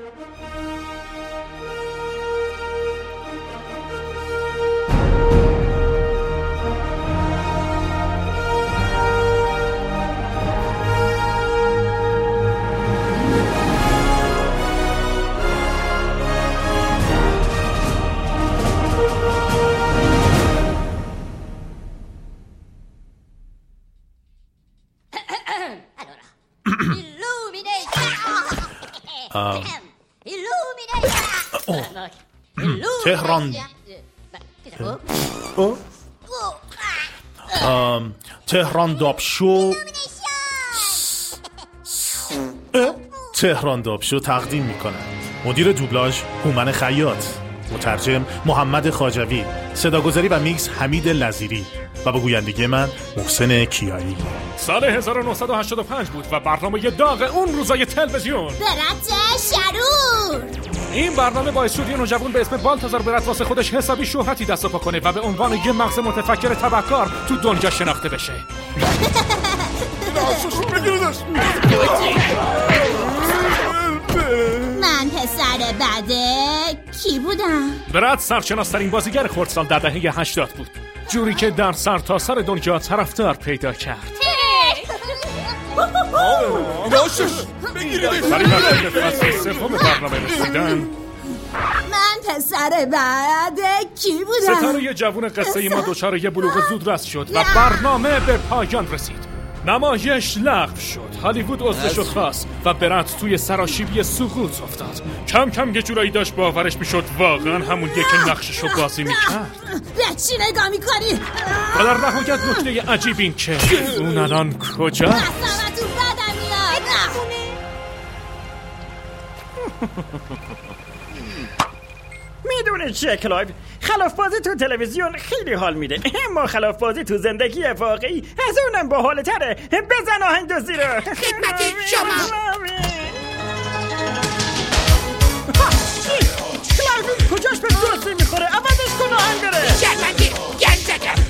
تهران تهران دابشو تهران دابشو تقدیم میکنه مدیر دوبلاژ هومن خیاط، مترجم محمد خواجوی، صداگذاری و میکس حمید لذیری و با گویندگی من محسن کیایی. سال 1985 بود و برنامه داغ اون روزای تلویزیون برات شرور. این برنامه باعث شد یه نوجوان به اسم بالتازار برات واسه خودش حسابی شهرتی دست و پا کنه و به عنوان یه مغز متفکر تبهکار تو دنیا شناخته بشه. من پسر بده کی بودم؟ برات سرشناس‌ترین بازیگر خردسال در دهه 80 بود، جوری که در سرتاسر دنیا طرفدار پیدا کرد. برای وقتی به فصل سوم برنامه رسیدن، من پسر بده کی بودم؟ ستاره یه جوون قصه ما دچار یه بلوغ زودرس شد و برنامه به پایان رسید. نمایش لغو شد، هالیوود عضوشو خواست و برات توی سراشیبی سقوط افتاد. کم کم یه جورایی داشت باورش میشد واقعا همون که نقششو بازی میکرد. به چی نگاه میکنی؟ و در نهایت نکته عجیب این که اون الان کجا؟ اصلا تو بدم میاد. نخونه میدونی چیه کلایو؟ خلاف بازی تو تلویزیون خیلی حال میده، اما خلاف بازی تو زندگی واقعی از اونم باحال تره. بزن آهنگدوزی رو. خدمت شما. کلایو کجاش به درستی میخوره؟ عوضش کن آهنگ بره. شرمندی گنجدم.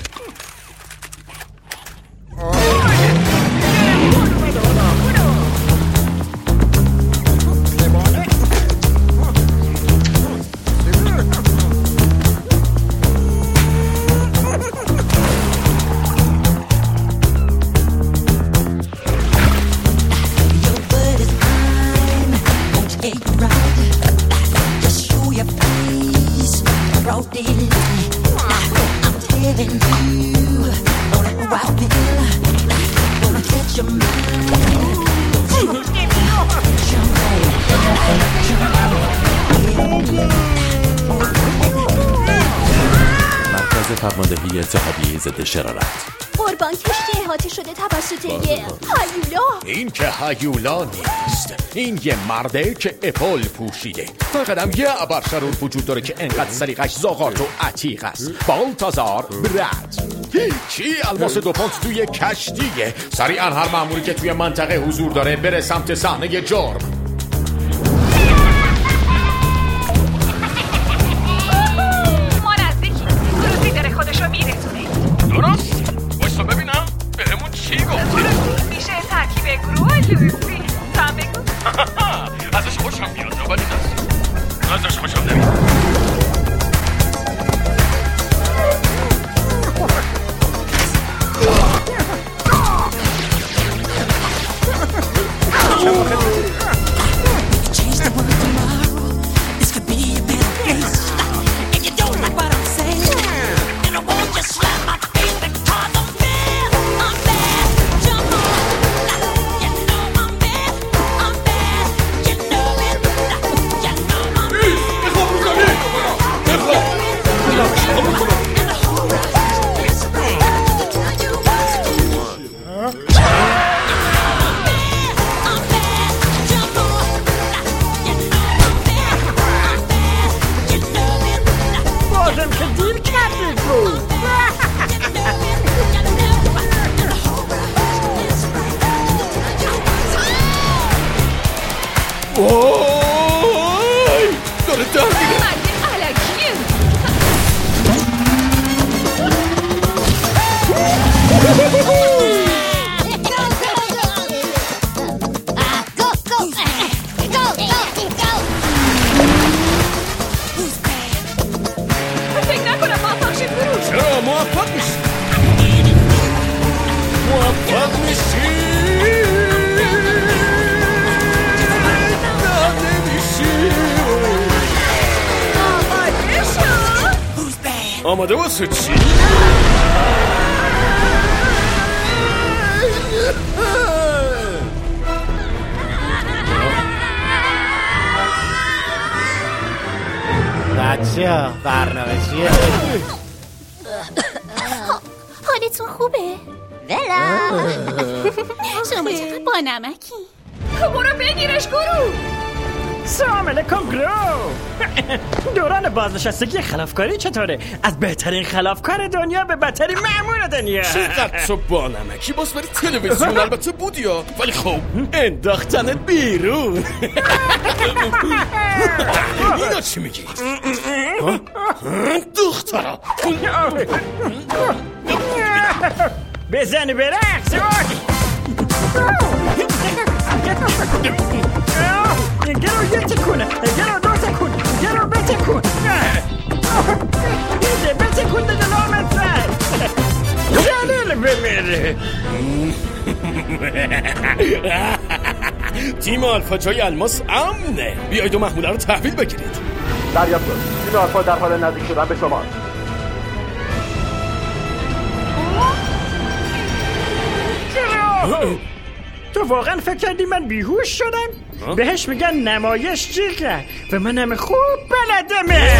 مرکز فرماندهی اتحادیه ضد شرارت. قربان کشتی احاطه شده توسط یه هیولا. این که هیولا نیست، این یه مرده که اپل پوشیده. فقط یه ابرشرور وجود داره که انقدر سلیقش زاغارت و عتیق است. بالتازار برات. هیچی الماس 2 پوند توی کشتیه. سریعا هر مأموری که توی منطقه حضور داره بره سمت صحنه جرم. ما نزدیکی. کروزی داره خودشو میرسونه. درست؟ بایستا ببینم بهمون چی گفت؟ میشه ترکیب گروه لوسی. تو هم بگو. ازش خوشم میاد ولی ازش خوشم نمیاد. آماده واسه چی؟ بچه ها برنامه چیه؟ حالتون خوبه؟ شما چقدر با نمکی؟ برو بگیرش گروه. سلام علیکم گرو. دوران بازنشستگی خلافکاری چطوره؟ از بهترین خلافکار دنیا به بدترین مأمور دنیا. چقدر تو با نمکی باز بری تلویزیون البته بودی ها، ولی خب انداختنت بیرون. اینا چی میگی؟ دخترا بزنی برقص. گرو یه تکونه، گرو دو تکون، گرو بتکون، بتکون ده دلامت رد جلیل بمیره. تیم آلفا جای الماس امنه، بیایید و محموله رو تحویل بگیرید. دریافت شد. تیم آلفا در حال نزدیک شدن به شما. تو واقعا فکر کردی من بیهوش شدم؟ بهش میگن نمایش جیغه و منم خوب بلدمه.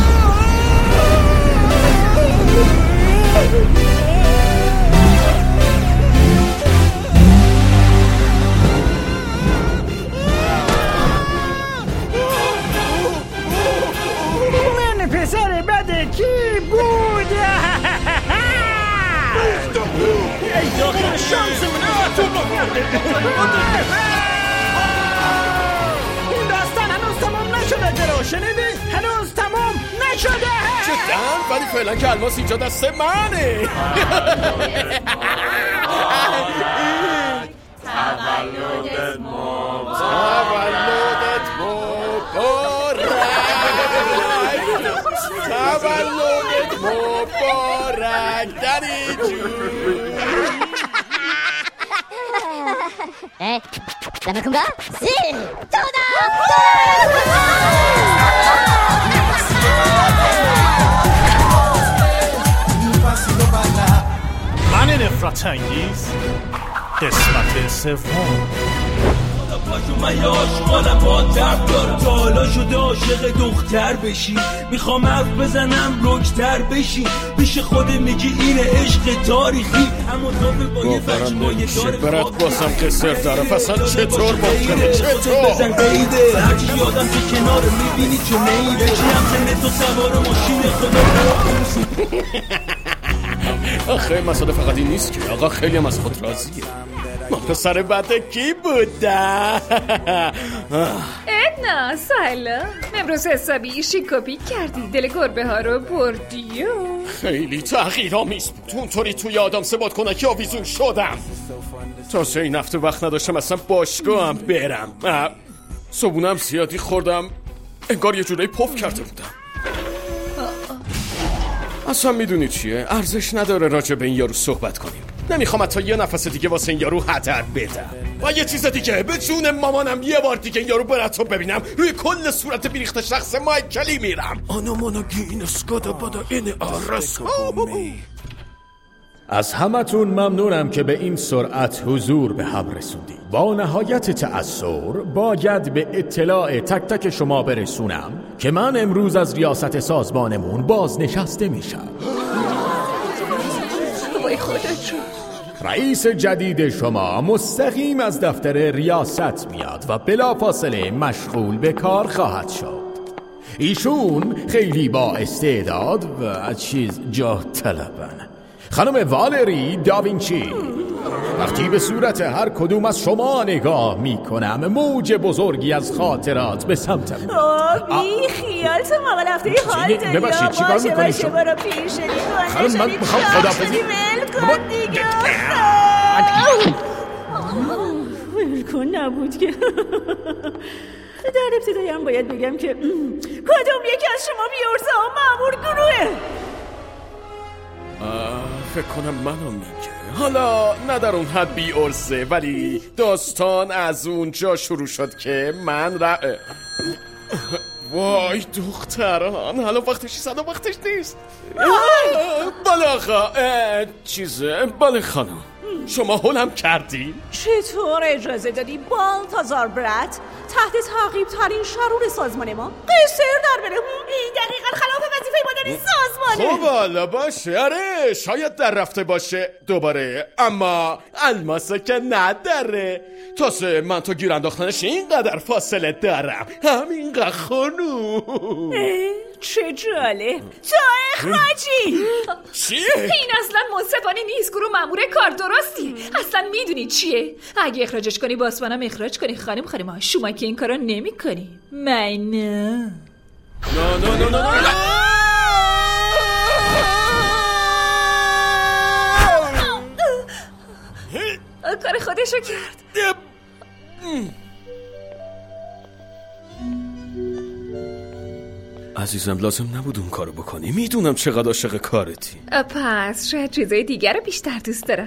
من پسر بد کی بود؟ ای داخل شانس من این داستان هنوز تمام نشده گرو، شنیدی؟ هنوز تمام نشده. جدن؟ ولی فعلا که الماس اینجا دست منه. تولدت مبارک، تولدت مبارک دنی جون. دمکون گا سی تودا. من نفرت انگیز قسمت سوم. من یه عاشقانم با درد دارم، تا حالا شده عاشق دختر بشی، میخوام حرف بزنم رکتر بشی، پیش خود میگی این عشق تاریخی، اما تو با یه بچه‌های داره برات باسم که سر داره. اصلا چطور ممکنه؟ چطور؟ بزن قیده هرچی یادم که کنار میبینی چه نیده چی هم سنه تو سوار ماشین خدا. آخه مسئله فقط این نیست که آقا خیلی هم از خود راضیه. ما پسر بده کی بوده؟ ادنا سلام. امروز حسابی شیکاپی کردی، دل گربه ها رو بردی. خیلی تغییرآمیز بود. اونطوری توی آدم ثبات کنه که آویزون شدم. تا این هفته وقت نداشتم اصلا باشگاهم برم. صبونم زیادی خوردم، انگار یه جورایی پف کرده بودم. اصلا میدونی چیه؟ ارزش نداره راجع به این یارو صحبت کنیم. نمیخوام حتی یه نفس دیگه واسه این یارو هدر بدم. و یه چیز دیگه، به جون مامانم یه بار دیگه این یارو براتو ببینم روی کل صورت بیریخت شخص مایکلی میرم. آنا مانا گین اسکادا بادا این آرس. از همتون ممنونم که به این سرعت حضور به هم رسوندید. با نهایت تأثر باید به اطلاع تک تک شما برسونم که من امروز از ریاست سازمانمون بازنشسته میشم. رئیس جدید شما مستقیم از دفتر ریاست میاد و بلافاصله مشغول به کار خواهد شد. ایشون خیلی با استعداد و چیز جاه طلبن. خانم والری داوینچی، وقتی به صورت هر کدوم از شما نگاه میکنم موج بزرگی از خاطرات به سمتم بی خیال تو موقع رفته حال داری. ببخشید چی کار میکنی شما؟ برو پیشنی خانم من میخوام خدافزی ول کن نبود که در ابتدایی هم باید بگم که کدوم یکی از شما بیارزه ها مامور گروه؟ فکر کنم منو میگه. حالا نه در اون حد بی ارزه، ولی داستان از اونجا شروع شد که من وای دختران، حالا وقتش صدا وقتش نیست. بله آقا، بله خانم، شما هولم کردی؟ چطور اجازه دادی بالتازار برات تحت تعقیب ترین شرور سازمان ما قصر در بره؟ این دقیقا خلاف وظیفه ما در این سازمانه. خب حالا باشه، آره شاید در رفته باشه دوباره، اما الماسه که نداره. تازه من تو گیر انداختنش اینقدر فاصله دارم، همینقدر خانوم. چه جالب، تو اخراجی. چیه؟ این اصلا منصفانه نیست. گروه مأمور کار درستی. اصلا میدونی چیه؟ اگه اخراجش کنی باسمانم اخراج کنی. خانم شما که این کارا نمی کنی. من نه. کار خودشو کرد. عزیزم لازم نبود اون کارو بکنی، میدونم چقدر عاشق کارتی. پس شاید چیزای دیگر رو بیشتر دوست دارم.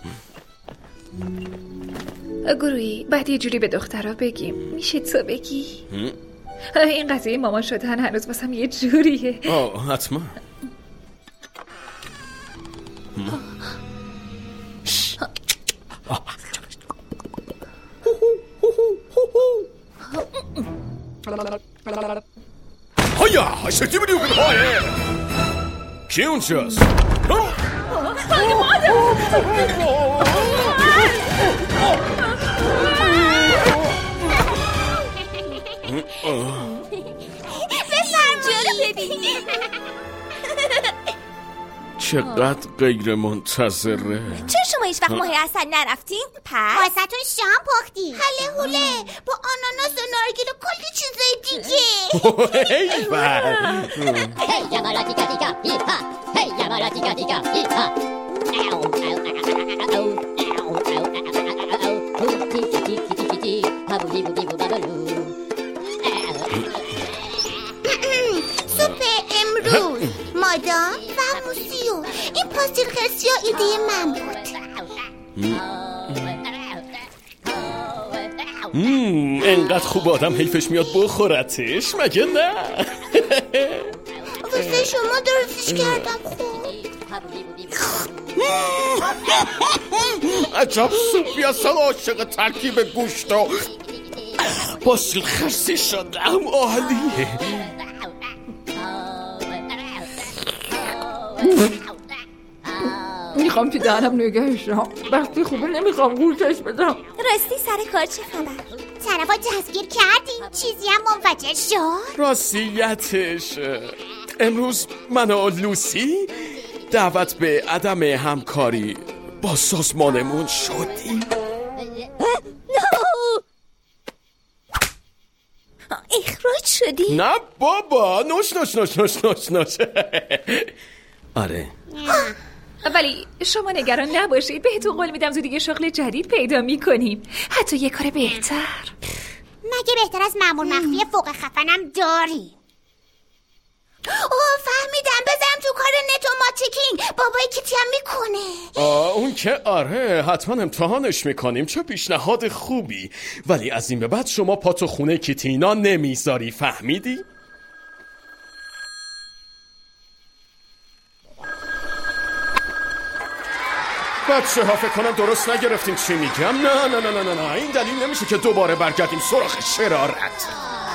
گروهی بعد یه جوری به دخترها بگیم، میشه تو بگی؟ این قضیه مامان شدن هنوز واسم یه جوریه. حتما. هایا شکتی بودی اون هایه کی اونجاست؟ چقدر غیر منتظره. چرا شما هیچ وقت ماه عسل نرفتین؟ پس واسه‌تون شام پختیم، هله هوله با آناناس و نارگیل و کلی چیزای دیگه. هی یاماراتیکا دیگا هیپا، هی یاماراتیکا دیگا هیپا. سوپ امروز مادام و موسیو. این پاستیل خرسی ها ایده من بود. انقدر خوب آدم حیفش میاد بخورتش، مگه نه؟ واسه شما درستش کردم. عجب سوپی اصلا عاشق ترکیب گوشت و پاستیل خرسی شدم. عالیه. میخوام تو دهنم نگهشم، وقتی خوبه نمیخوام گوشش بدم. راستی سر کار چه خبر؟ طرفا دستگیر کردی؟ چیزی هم منفجر شد؟ راستیتش امروز من و لوسی دعوت به عدم همکاری با سازمانمون شدیم. اخراج شدی؟ نه بابا، نوش آره. ولی شما نگران نباشید، بهتون قول میدم زودی یه شغل جدید پیدا میکنیم، حتی یه کار بهتر. مگه بهتر از مأمور مخفی فوق خفنم داری؟ فهمیدم، بذارم تو کار نت مارکتینگ. بابای کیتی هم میکنه. اون که آره، حتما امتحانش میکنیم. چه پیشنهاد خوبی. ولی از این به بعد شما پا تو خونه کیتینا نمیذاری، فهمیدی؟ بچه ها فکر کنم درست نگرفتین چی میگم. نه این دلیل نمیشه که دوباره برگردیم سراغ شرارت.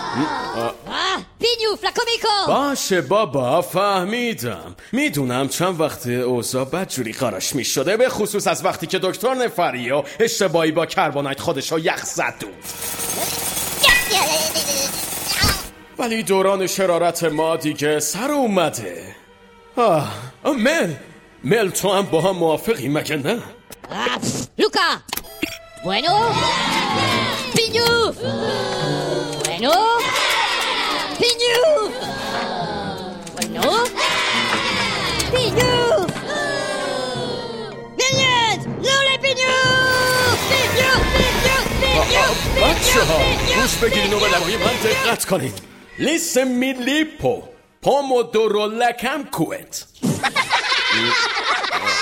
پینیو فلاکومیکو. باشه بابا، فهمیدم. میدونم چند وقت اوضاع بدجوری قراش میشده، به خصوص از وقتی که دکتر نفریو اشتباهی با کربونایت خودشو یخ زد. ولی دوران شرارت ما دیگه سر اومده. مل تو هم با هم موافقی مگه نه؟ لوکا بوینو پینیو بوینو پینیو بوینو پینیو نمیاد لوله پینیو بچه ها گوش بگیرین و به لبای من دقت کنین. لیس میلیپو پومودورو لکم کوت.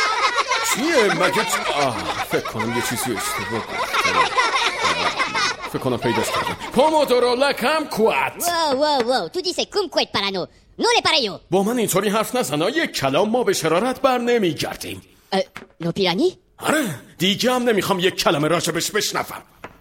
چیه مگه؟ فکر کنم یه چیزی اشتباه فکر کنم پیداش کردم. پومودورو لکم کوات. واو تو دیسه کم کویت پرانو نوله پرایو. با من اینطوری حرف نزن. یک کلام ما به شرارت بر نمیگردیم. نو پیرانی؟ آره دیگه هم نمیخوام یک کلمه راجبش بشنفم.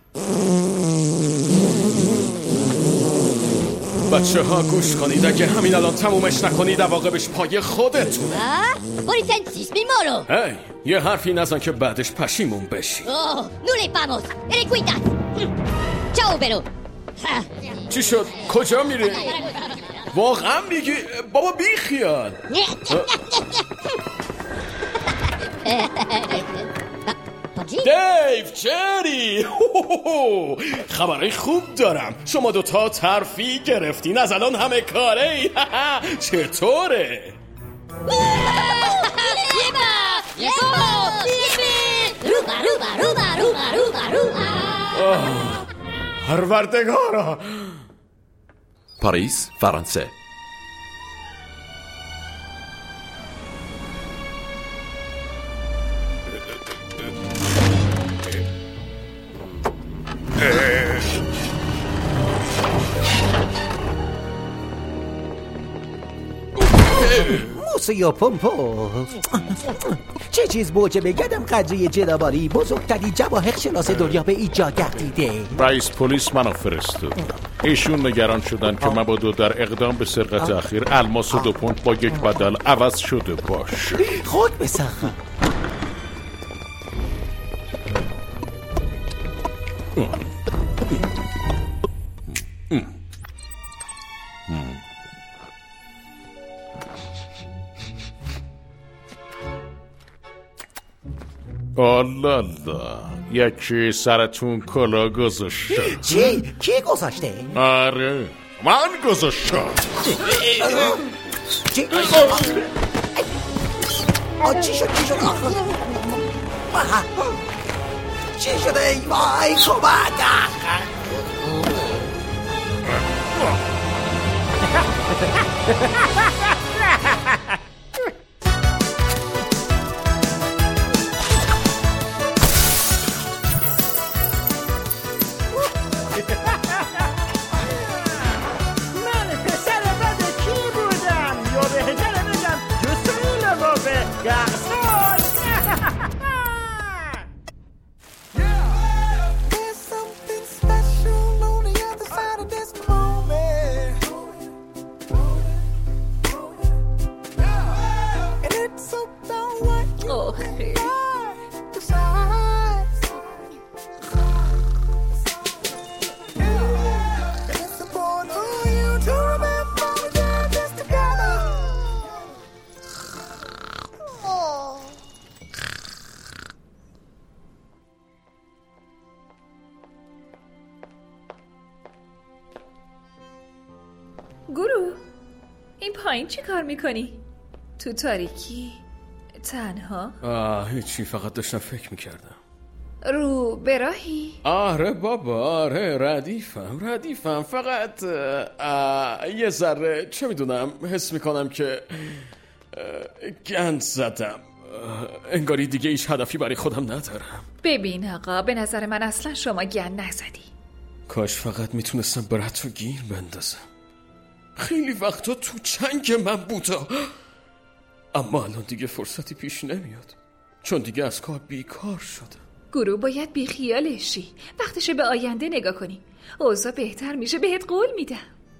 بچه ها گوش کنید، اگه همین الان تمومش نکنید عواقبش پای خودتونه. بوریتنسیس میمارو. هی یه حرفی نزن که بعدش پشیمون بشی. نوله پاموس ارکویتات. چاو برو. چی شد؟ کجا میری؟ واقعا میگی؟ بابا بی خیال. دیو چری خبرای خوب دارم. شما دوتا ترفی گرفتین، از الان همه کاره. چطوره؟ پروردگارا. پاریس، فرانسه. موسیو پومپو چه چیز موجه بگدم قدری جنابالی بزرگترین جواهر شناس دنیا به ایجا گردیده. رئیس پلیس منو فرستاد. ایشون نگران شدن که مبادا در اقدام به سرقت اخیر الماس و 2 پوند با یک بدل عوض شده باشه. خود بسخم. آلالا یکی سرتون کلا گذاشته. چی؟ کی گذاشته؟ آره من گذاشتم. چی؟ چی شد؟ چی شده ای وای کمک. گورو این پایین چی کار میکنی؟ تو تاریکی؟ تنها؟ هیچی، فقط داشتم فکر میکردم. رو براهی؟ آره بابا، آره ردیفم فقط یه ذره چه میدونم حس میکنم که گند زدم. انگاری دیگه هیچ هدفی برای خودم ندارم. ببین آقا، به نظر من اصلا شما گند نزدی. کاش فقط میتونستم برات رو گیر بندازم. خیلی وقتا تو چنگ من بودا، اما الان دیگه فرصتی پیش نمیاد چون دیگه از کار بیکار شدم. گروه باید بیخیالش شی، وقتشه به آینده نگاه کنی. اوضاع بهتر میشه، بهت قول میدم.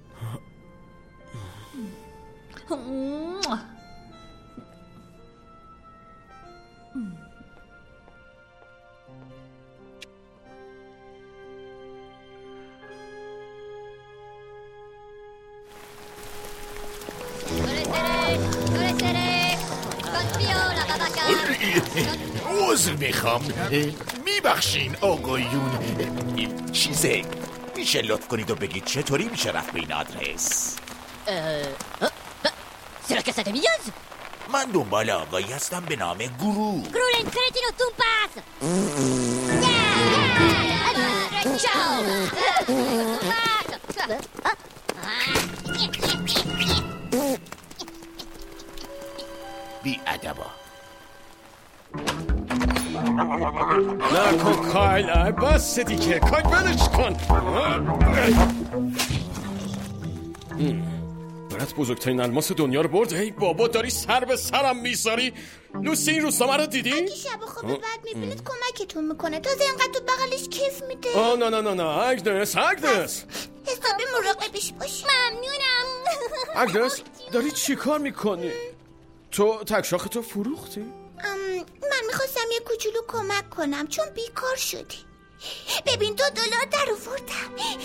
عذر میخوام، میبخشین آقایون. چیزه میشه لطف کنید و بگید چطوری میشه رفت به این آدرس؟ سرا که ساده میاز؟ من دنبال آقایی هستم به نام گرو. گرولن کretino تومپاس. بی ادبا. نکن کایل، بس دیگه، کایل بلش کن. برات بزرگترین الماس دنیا رو برد. ای بابا داری سر به سرم میذاری. لوسی این روزنامه رو دیدی؟ اگه شب و خواب بعد میبینید کمکتون میکنه. تازه اینقدر تو بغلش کیف میده. نه اگنس حسابی مراقبش باش. ممنونم. اگنس داری چی کار میکنی؟ تو تکشاختو فروختی؟ من میخواستم یه کوچولو کمک کنم چون بیکار شدی. ببین $2 در آوردم.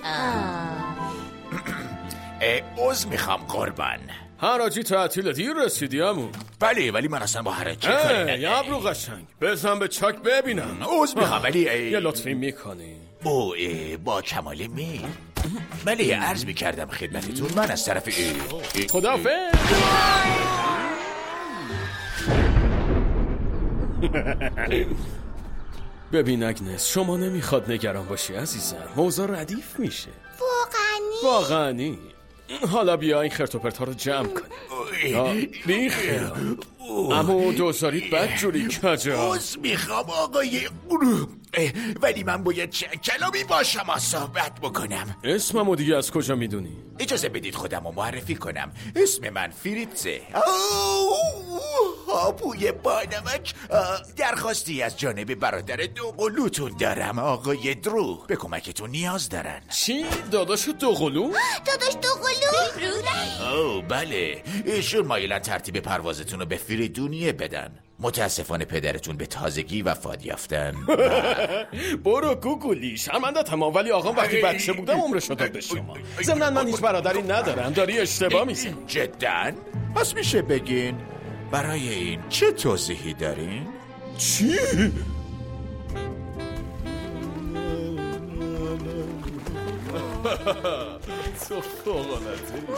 عذر میخوام قربان. حراجی تعطیل دیر رسیدی عمو. بله ولی من اصلا با حراجی کاری ندارم. یه ابرو قشنگ بزن به چاک ببینم. عذر میخوام ولی یه لطفی میکنی؟ با کمال میل. بله عرض میکردم خدمتتون من از طرف خداحافظ. ببین اگنس شما نمیخواد نگران باشی عزیزم. موضوع ردیف میشه. واقعا حالا بیا این خرت و پرت ها رو جمع کنی. بیخیر اما دوزارید بد جوری کجا. عذر میخوام آقای ولی من باید چند کلامی با شما صحبت بکنم. اسممو دیگه از کجا میدونی؟ اجازه بدید خودم رو معرفی کنم. اسم من فریتزه. هاپوی بانمک. درخواستی از جانب برادر دوقلوتون دارم آقای درو. به کمکتون نیاز دارن. چی؟ داداش دوقلو؟ داداش دوقلو؟ بله ایشون مایلن ترتیب پروازتون رو به فریدونیه بدن. متاسفانه پدرتون به تازگی وفات یافتن. برو گوگلی شرمنده تمام. ولی آقام وقتی بچه بودم عمرشو داد به شما. ضمناً من هیچ برادری ندارم. داری اشتباه میزنی. جداً؟ پس میشه بگین برای این چه توضیحی دارین؟ چی؟ تو فوق‌العاده.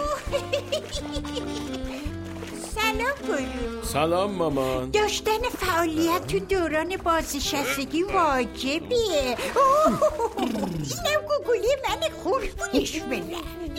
سلام برو. سلام مامان. داشتن فعالیت تو دوران بازنشستگی واجبیه. اینم گوگلی من قربونش برم.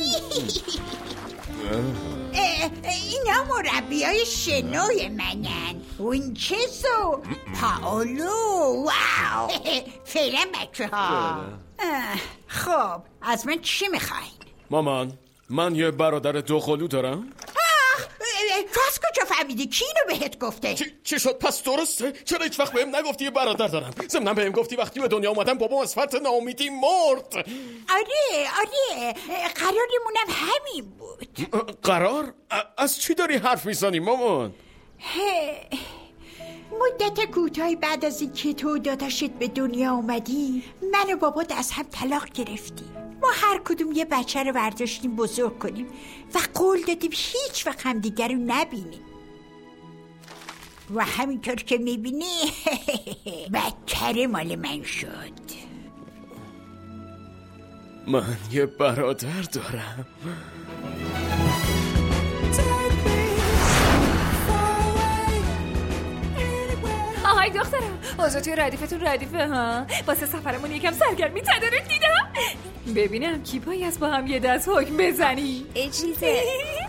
اینا مربیای شنوی منن. وینچزو پاولو. واو. فعلا بچه ها. خب از من چی میخواین؟ مامان من یه برادر دوقلو دارم. تو از کجا فهمیدی؟ کی اینو بهت گفته؟ چی شد پس درسته؟ چرا هیچ وقت بهم نگفتی یه برادر دارم؟ ضمناً بهم گفتی وقتی به دنیا اومدم بابام از فرط ناامیدی مرد. آره قرارمونم همین بود. قرار؟ از چی داری حرف میزنی مامان؟ مدت کوتاهی بعد از اینکه تو داداشت به دنیا اومدی من و بابات از هم طلاق گرفتیم. ما هر کدوم یه بچه رو برداشتیم بزرگ کنیم و قول دادیم هیچ وقت هم دیگر رو نبینیم و همینطور که میبینی بدتر مال من شد. من یه برادر دارم. آهای دخترم اوضاع توی ردیفتون ردیفه ها. واسه سفرمون یکم سرگرمی تدارک دیدم. ببینم کی پایی از با هم یه دست حکم بزنی. چیزه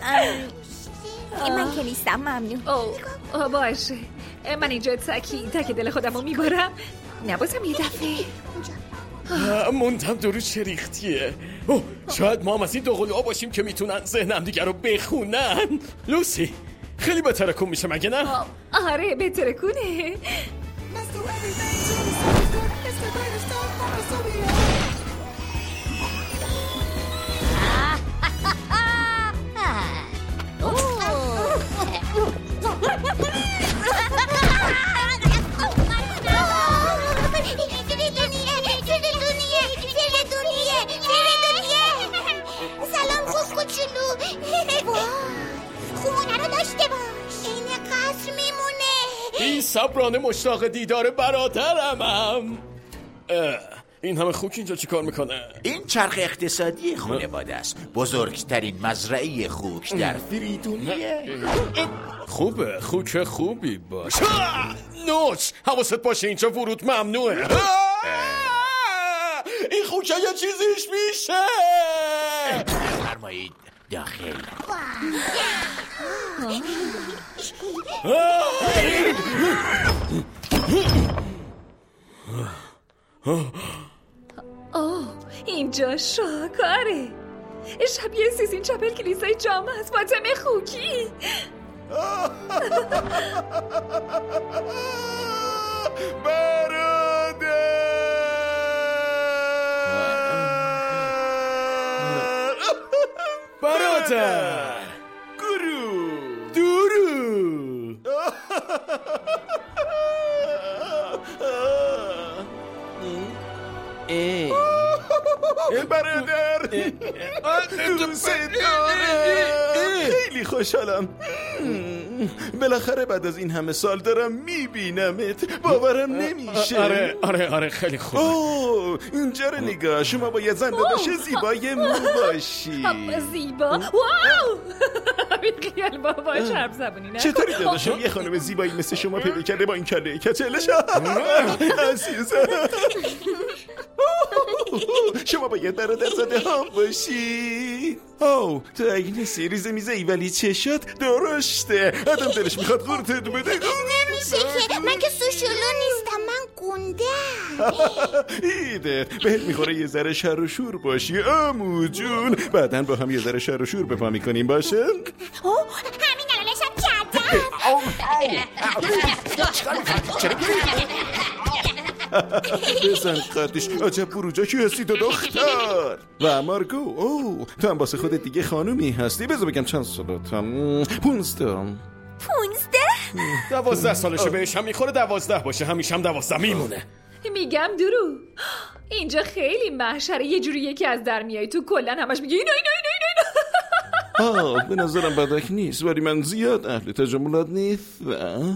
من که نیستم. ممنون. باشه من اینجا تک دل خودمو میبارم. نبازم یه دفعه. موندم درو چه ریختیه. شاید ما هم از این دوقلوها باشیم که میتونن ذهنم دیگر رو بخونن. لوسی خیلی بترکون میشه مگه نه؟ آره بترکونه. سلام خوب کوچولو. خونه رو داشته باش. این قصر میمونه. این صبرانه مشتاق دیدار برادرمم. این همه خوک اینجا چی کار میکنه؟ این چرخ اقتصادی خانواده است. بزرگترین مزرعه خوک در فریدونیه. خوبه خوک خوبی باش. نوچ حواست باشه اینجا ورود ممنوعه. این خوکه یه چیزیش میشه. فرمایید داخل. اینجا شاهکاره. شبیه سیزین چپل کلیسای جامعه از فاطمه خوکی. برادر گرو دورو برادر دوست دارم، خیلی خوشحالم. بالاخره بعد از این همه سال دارم میبینمت، باورم نمیشه. آره خیلی خوب. اینجا رو نگاه، شما باید زن داداش زیبای من باشی. زیبا؟ واو بیخیال بابا، چرب زبونی نه. چطوری داداشم یه خانم زیبایی مثل شما پیدا کرده با این کله کچلش؟ عزیزم شما باید برادر زاده هم باشی. تو اگه نیستی ریزه میزه ای ولی چشات درشته، آدم دلش میخواد قورتت بده. نمیشه که، من که سوشولو نیستم، من گونده. ایدت بهت میخوره یه ذره شر و شور باشی عمو جون، بعدن با هم یه ذره شر و شور بپا میکنیم باشه؟ همین الانشم کردم. بزن قدش، عجب بروجا کی هستی تو دختر. و مارگو تو هم باسه خودت دیگه خانومی هستی. بذار بگم چند سالتم؟ 15. 12 سالشه بهش هم میخوره 12 باشه، همیشه هم 12 میمونه. میگم درو اینجا خیلی محشره، یه جوری یکی از در میای تو کلن همش میگه اینا. به نظرم بدک نیست، ولی من زیاد اهل تجملات نیستم.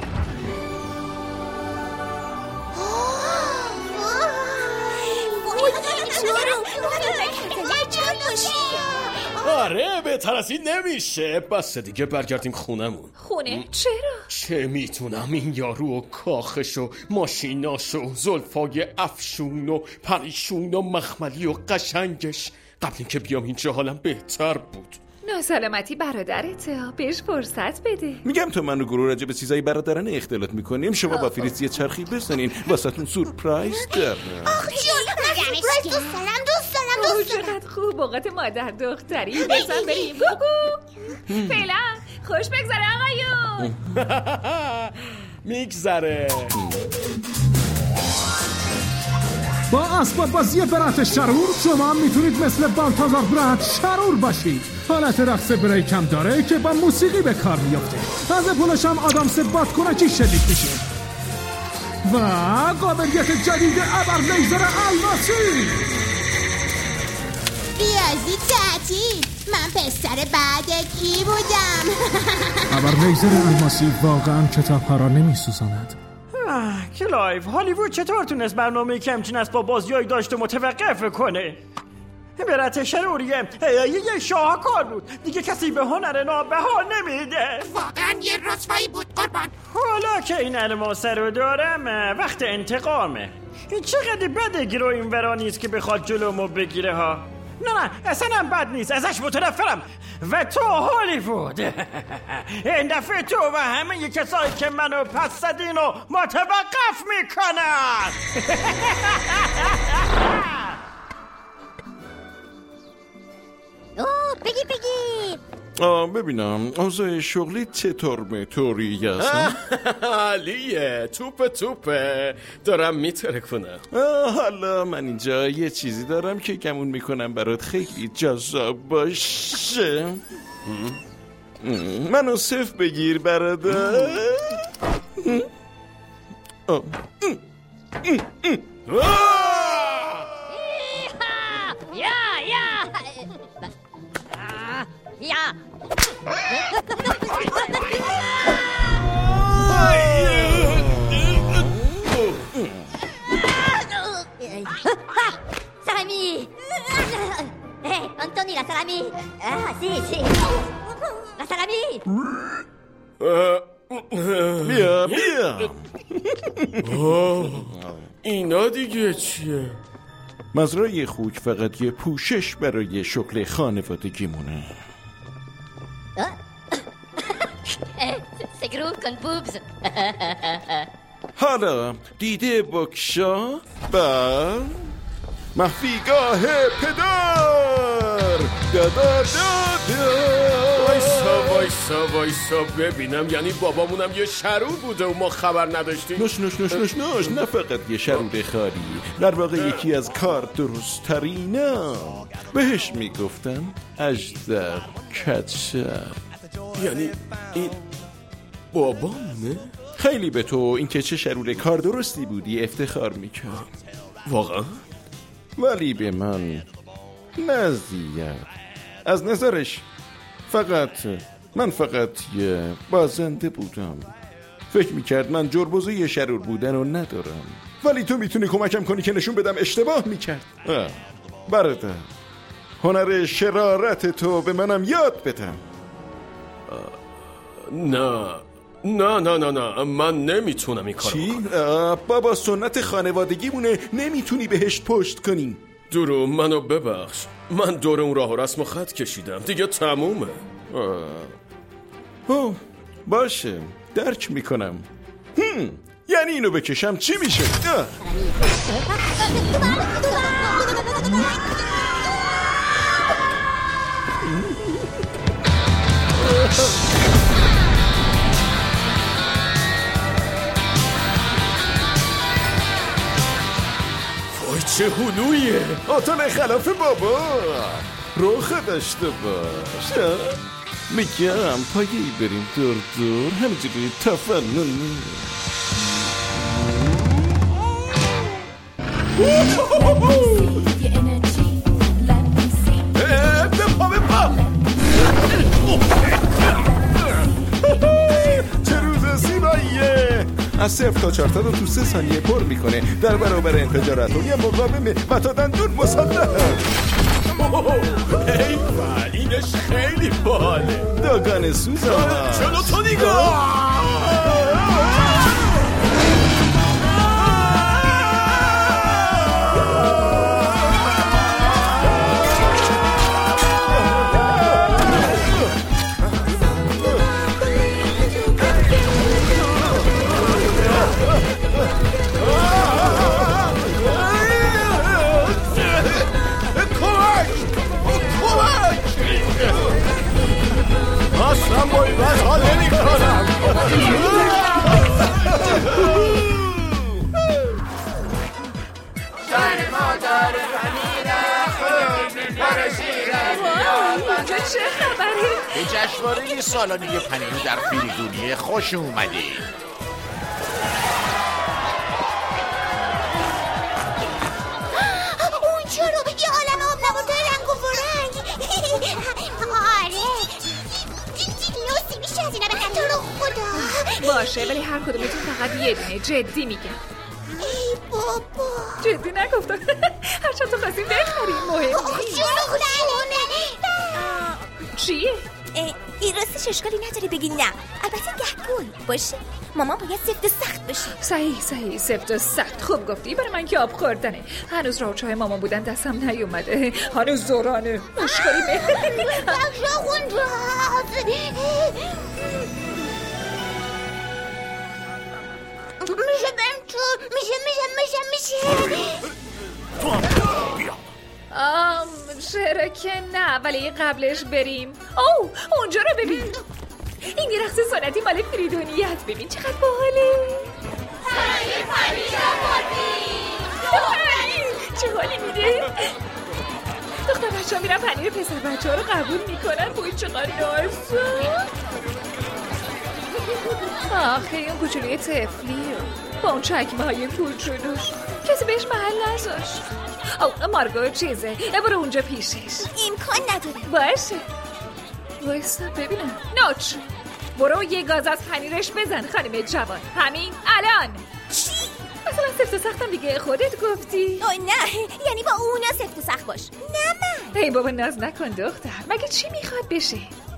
آره بهتر از این نمیشه. بس دیگه برگردیم خونمون. خونه؟ چرا؟ چه میتونم، این یارو و کاخش و ماشیناش و زلفای افشون و پریشون و مخملی و قشنگش، قبل اینکه بیام اینجا حالم بهتر بود. ناسلامتی برادرته، بهش فرصت بده. میگم تو من و گروه راجع به چیزای برادرانه اختلاط میکنیم، شما با فریز یه چرخی بزنین، واسهتون سورپرایز دارم. آخ جون، من سورپرایز دوست دارم. چقدر خوب، اوقات مادر دختری. بزن بریم بگو. فعلا خوش بگذره آقایون. میگذره. با اسباب بازی برات شرور شما میتونید مثل بالتازار برات شرور باشید. حالت رقص بریک هم داره که با موسیقی به کار میفته. از پولش هم آدامس بادکنکی شلیک میشه و قابلیت جدید ابر لیزر الماسی. ریاضی تعطیل، من پسر بعد کی بودم؟ ابر لیزر الماسی واقعا کتاب‌ها را نمیسوزاند. کلایف، هالیوود چطور تونست برنامه کمچین از با بازیایی داشته متوقف کنه؟ برات شروریه یه شاهکار بود، دیگه کسی به هنر نابها نمیده. واقعا یه رسوایی بود قربان. حالا که این الماس رو دارم وقت انتقامه. چقدر بده گرو این ورا نیست که بخواد جلومو بگیره ها. نه اصلا هم بد نیست، ازش متنفرم. و تو هالیوود این دفعه تو و همه کسایی که منو پس زدین و متوقف میکنن. بگی ببینم اوضاع شغلی چطور مطوری هستم؟ علیه توپه دارم میترکونم. حالا من اینجا یه چیزی دارم که گمون میکنم برات خیلی جذاب باشه. منو صف بگیر برادر. یا salami. Anthony, la salami. Si. La salami. بیا اینا دیگه چیه؟ مزرعه خوک فقط یه پوشش برای شغل خانوادگیمونه. C'est gros con boobs. حالا دیده بکشا بر مخفیگاه پدر. دادا وایسا ببینم. یعنی بابامونم یه شرور بوده و ما خبر نداشتیم؟ نوش نه فقط یه شرور خاری، در واقع یکی از کار درست ترینا. بهش میگفتن اژدر کچر. یعنی این بابامونه؟ خیلی به تو اینکه چه شرور کار درستی بودی افتخار میکرد واقعا، ولی به من نزدیک. از نظرش من فقط یه بازنده بودم. فکر میکرد من جربوزه یه شرور بودن رو ندارم. ولی تو میتونی کمکم کنی که نشون بدم اشتباه میکرد. برادر، هنر شرارت تو به منم یاد بدم. نه من نمیتونم این کارو چی؟ بابا سنت خانوادگیمونه، نمیتونی بهش پشت کنی. درو منو ببخش، من دور اون راه و رسم و خط کشیدم دیگه، تمومه. باشه درک میکنم. یعنی اینو بکشم چی میشه؟ وای چه هلویه! آتان خلاف بابا روخ داشته باش. میگم پایه‌ای بریم دور همینجوری تفنن. چه روز زیباییه! از 0 تا 4 تا رو تو 3 ثانیه پر میکنه، در برابر انفجار اتمی مقاومه و تا دندون مسلح. ایول اینش خیلی باله. داگان سوزا چلو تو نگاه. اصلا با این وضع حال نمی کنم. اینجا چه خبره؟ به جشنواره سالانه پنیر در فریدونیه خوش اومدی. اون چرا یه عالم آب نبات رنگ و فرنگ. آره لوسی میشه از اینا به خاطر خدا. باشه ولی هر کدومتون فقط یه دونه. جدی میگم. ای بابا جدی نگفتم. هرچند تو خواستیم بخریم مهم نیست. جلو خونه. چیه؟ این راستش اشکالی نداره بگی نه. البته گهگون باشه. مامان باید سفت و سخت باشه. صحیح سفت و سخت. خوب گفتی. برای من که آب خوردنه. هنوز راه چای مامان بودن دستم نیومده. هنوز زورانه مشکلی به میشه برم تو. میشه چرا که نه، ولی قبلش بریم. اونجا رو ببین. این یه رقص سنتی مال فریدونیت. ببین چقدر باحاله. چه حالی میده. دختر بچه ها میرن پنیر پسر بچه ها رو قبول میکنن. بوی چقدر نازه. آخه این کوچولوی طفلیه با اون چکمه های کوچولوش کسی بهش محل نذاشت. مارگو چیزه برو اونجا پیشش. امکان نداره. باشه وایستا ببینم. نوچ برو یه گاز از پنیرش بزن خانم جوان. همین الان. چی؟ مثلا سفت و سختم دیگه خودت گفتی. نه یعنی با اونا سفت و سخت باش. نه من. ای بابا ناز نکن دختر. مگه چی میخواد بشه؟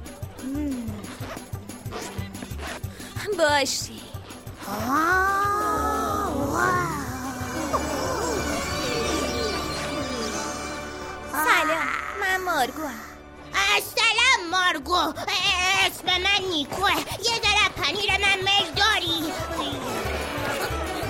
باشه. سلام من مارگو. سلام مارگو. اسم من نیکوه. یه ذره پنیر من میل داری؟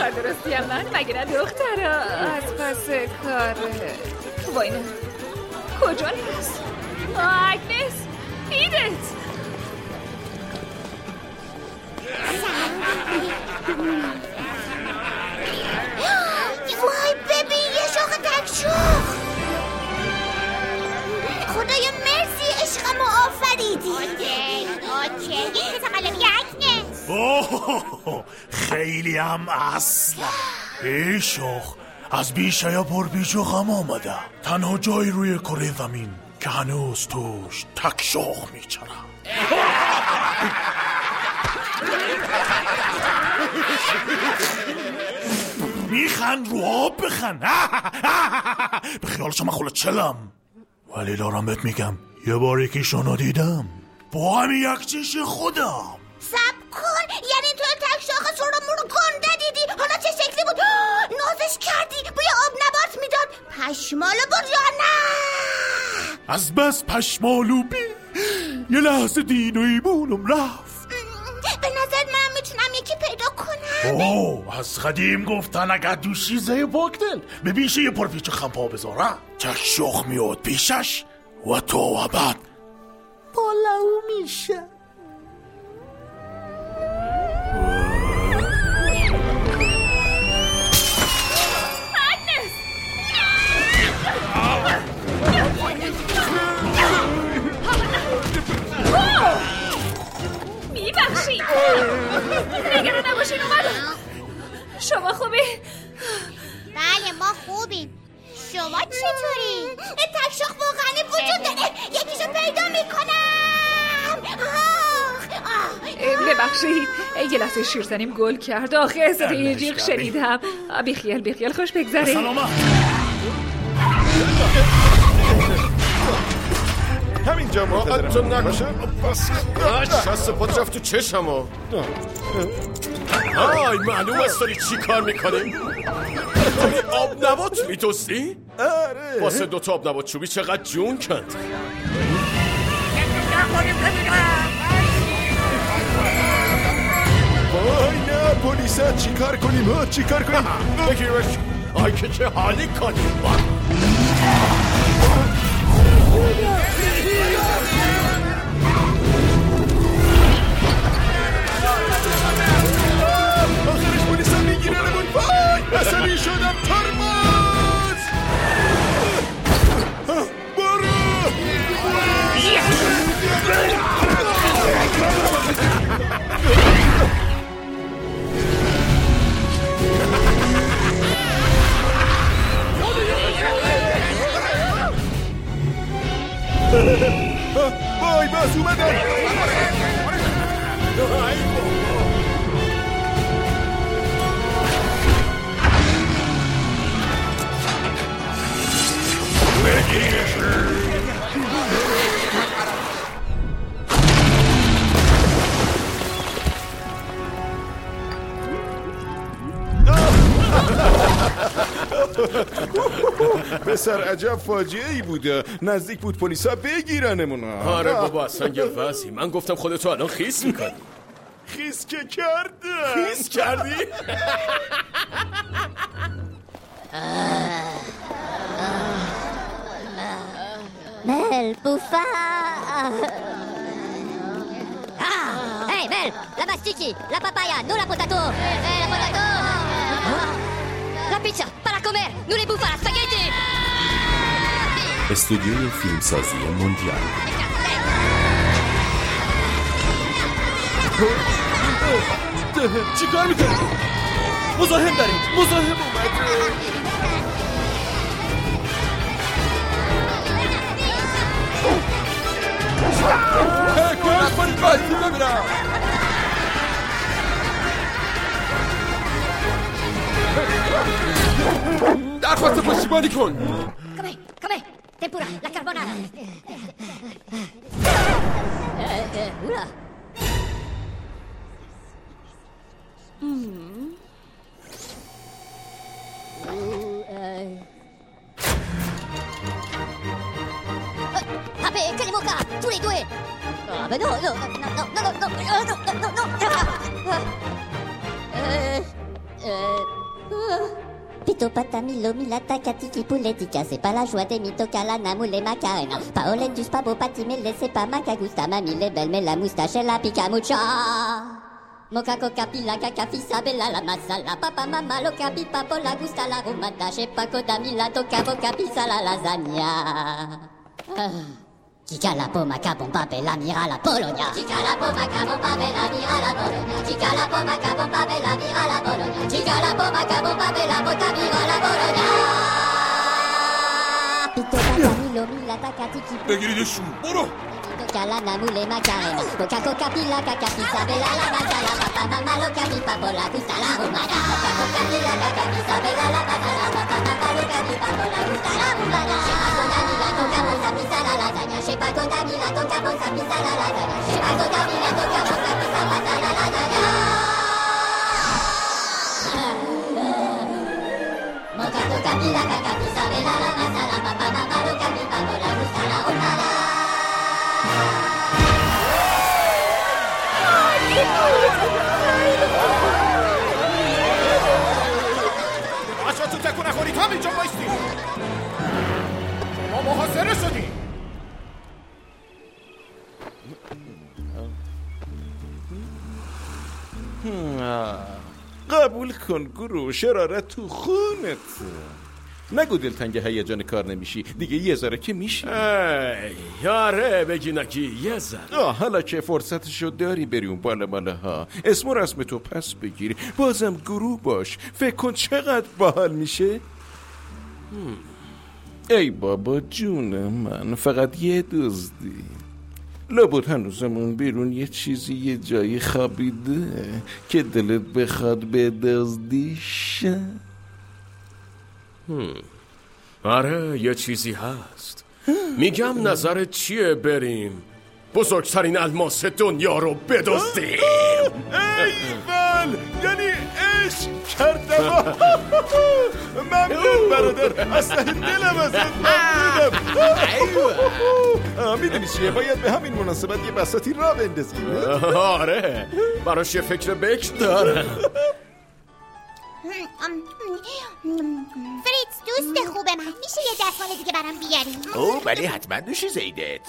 کار درستی هم من مگه نه دخترا از پس کار وای نه کجا نیست آگنس ایدت وای ببین یه شاخ تکشوخ خدایا مرسی عشقمو آفریدی اوکی تقلبی اگنس خیلی هم اصلا ای شوخ از بیشه یا پر بیشوخم آمدم تنها جایی روی کره زمین که هنوز توش تک شوخ میچرم میخند رو آب بخند به خیال شما خلو چلم ولی دارم بهت میگم یه بار یکیشونو دیدم با همین یک چیش خودم سب کن یعنی تو تک شاخ سرمون گنده دیدی حالا چه شکلی بود نازش کردی بوی آب نبات میداد پشمالو بود یا نه از بس پشمالو بی یه لحظه دین و ایمونم رفت به نظر من میتونم یکی پیدا کنم از قدیم گفتن اگر دوشیزه باکدل به بیشه یه پرپیچ و خمپا بذارم چک شخ میاد پیشش و تو و بعد بالاو میشه میبخشید نگران نباشین اومدم شما خوبی؟ بله ما خوبیم شما چطوری؟ تکشاخ واقعا وجود داره یکیشو پیدا میکنم ببخشید یه لحظه شیرزنیم گل کرد آخه صدای جیغ شنیدم بیخیال خوش بگذره سلامت همینجا منتظرم نکشه شست پات رفت تو چشم های معلوم است داری چی کار میکنی؟ داری آب نبات میتوستی؟ آره واسه 2 تا آب نبات چوبی چقدر جون کند وای نه پلیسا چی کار کنیم بگیرمش آی که چه حالی کنیم آخرش پلیسا میگیرنمون وای عصبی شدم ترمز برو وای باز اومدم پسر عجب فاجعه ای بوده نزدیک بود پلیسا بگیرنمون آره بابا اصلا یه وضعی من گفتم خودتو الان خیس میکنی خیس که کردم خیس کردی؟ Mel, buffa! Hey Mel, la masticchi, la papaya, non la potato! La potato! La pizza, pas la comer, nous les buffa, la spaghetti! استودیوی فیلمسازی موندیال چی کار میکنی؟ مزاحم داریم مزاحم اومده کاش من قاطی ببینم درخواست پشتیبانی کن Come, tempura, la carbonara! Oula! Vabbè, Kalimoka, tous les deux! Ah, bah non! Mito patamilo milata katiki puletica, c'est pas la joie des mito calana moule macarena. Paolentus pabo patimele, c'est pas macagusta, mamie les belles, mais la moustache et la picamucha. Moca coca pila caca fisa bella la masala, papa mama lo capi papo la gusta la rumata, che paco damila toca boca pisa la lasagna. Chica la poma cabomba bella mira la Polonia. Chica la poma cabomba bella mira la Polonia. Chica la poma cabomba bella mira la Polonia. Chica la poma cabomba bella bota mira la Polonia. Pito patamilo milata katiki. بگیریدشون برو. Cala namule macarena, coca coca pila caca pizza bella la masala, papa mama lo capi papo la gusta la rumada. Coca coca pila caca pizza bella la masala, papa mama lo capi papo la gusta la rumada. Coca bosa pizza la lasagna, shepa coca mila coca bosa pizza la lasagna, shepa coca mila coca bosa pizza la lasagna. Coca coca pila caca pizza bella la masala, papa mama lo capi papo la gusta la rumada. باشا تو تکون نخورید همینجا بایستی. شما محاصره شدی. قبول کن گرو، شرارت تو خونت. نگو دلتنگ هیجان کار نمیشی دیگه. یه ذره که میشی. یاره بگی نکی یه ذره. حالا که فرصتشو داری بری اون بالا ها، اسم و رسم تو پس بگیری، بازم گروه باش. فکر کن چقدر باحال میشه. ای بابا جون من، فقط یه دزدی. لابد هنوزمون بیرون یه چیزی یه جایی خوابیده که دلت بخواد به دزدیش. آره یه چیزی هست. میگم نظرت چیه بریم بزرگترین الماس دنیا رو بدزدیم؟ ایول، یعنی عشق کردم. ممنون برادر، اصلا دلم ازت ممنونم. میدونی چیه، باید به همین مناسبت یه بساطی را بندازیم. آره براش یه فکر بکر دارم. فریتز دوست خوب من، میشه یه دستمال دیگه برام بیاری؟ او ولی حتما نوشی زیدت.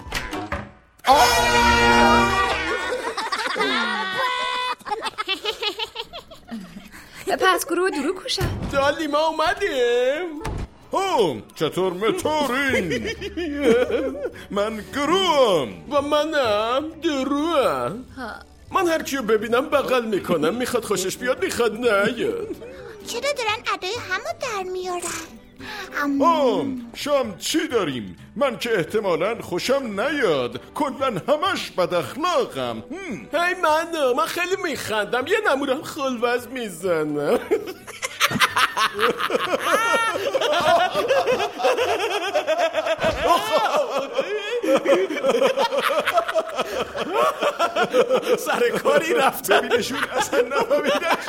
پس گروه درو کوشم. دالی ما اومدیم. چطور متورین؟ من گروهم. و منم دروهم. من هر کیو ببینم بغل میکنم، میخواد خوشش بیاد میخواد نیاد. چرا دارن ادای همو در میارن؟ شام چی داریم؟ من که احتمالاً خوشم نیاد، کلن همش بد اخلاقم. هی من خیلی میخندم، یه نمورم خلوز میزنم. سر کاری رفته بینشون اصلا نفهمیدم.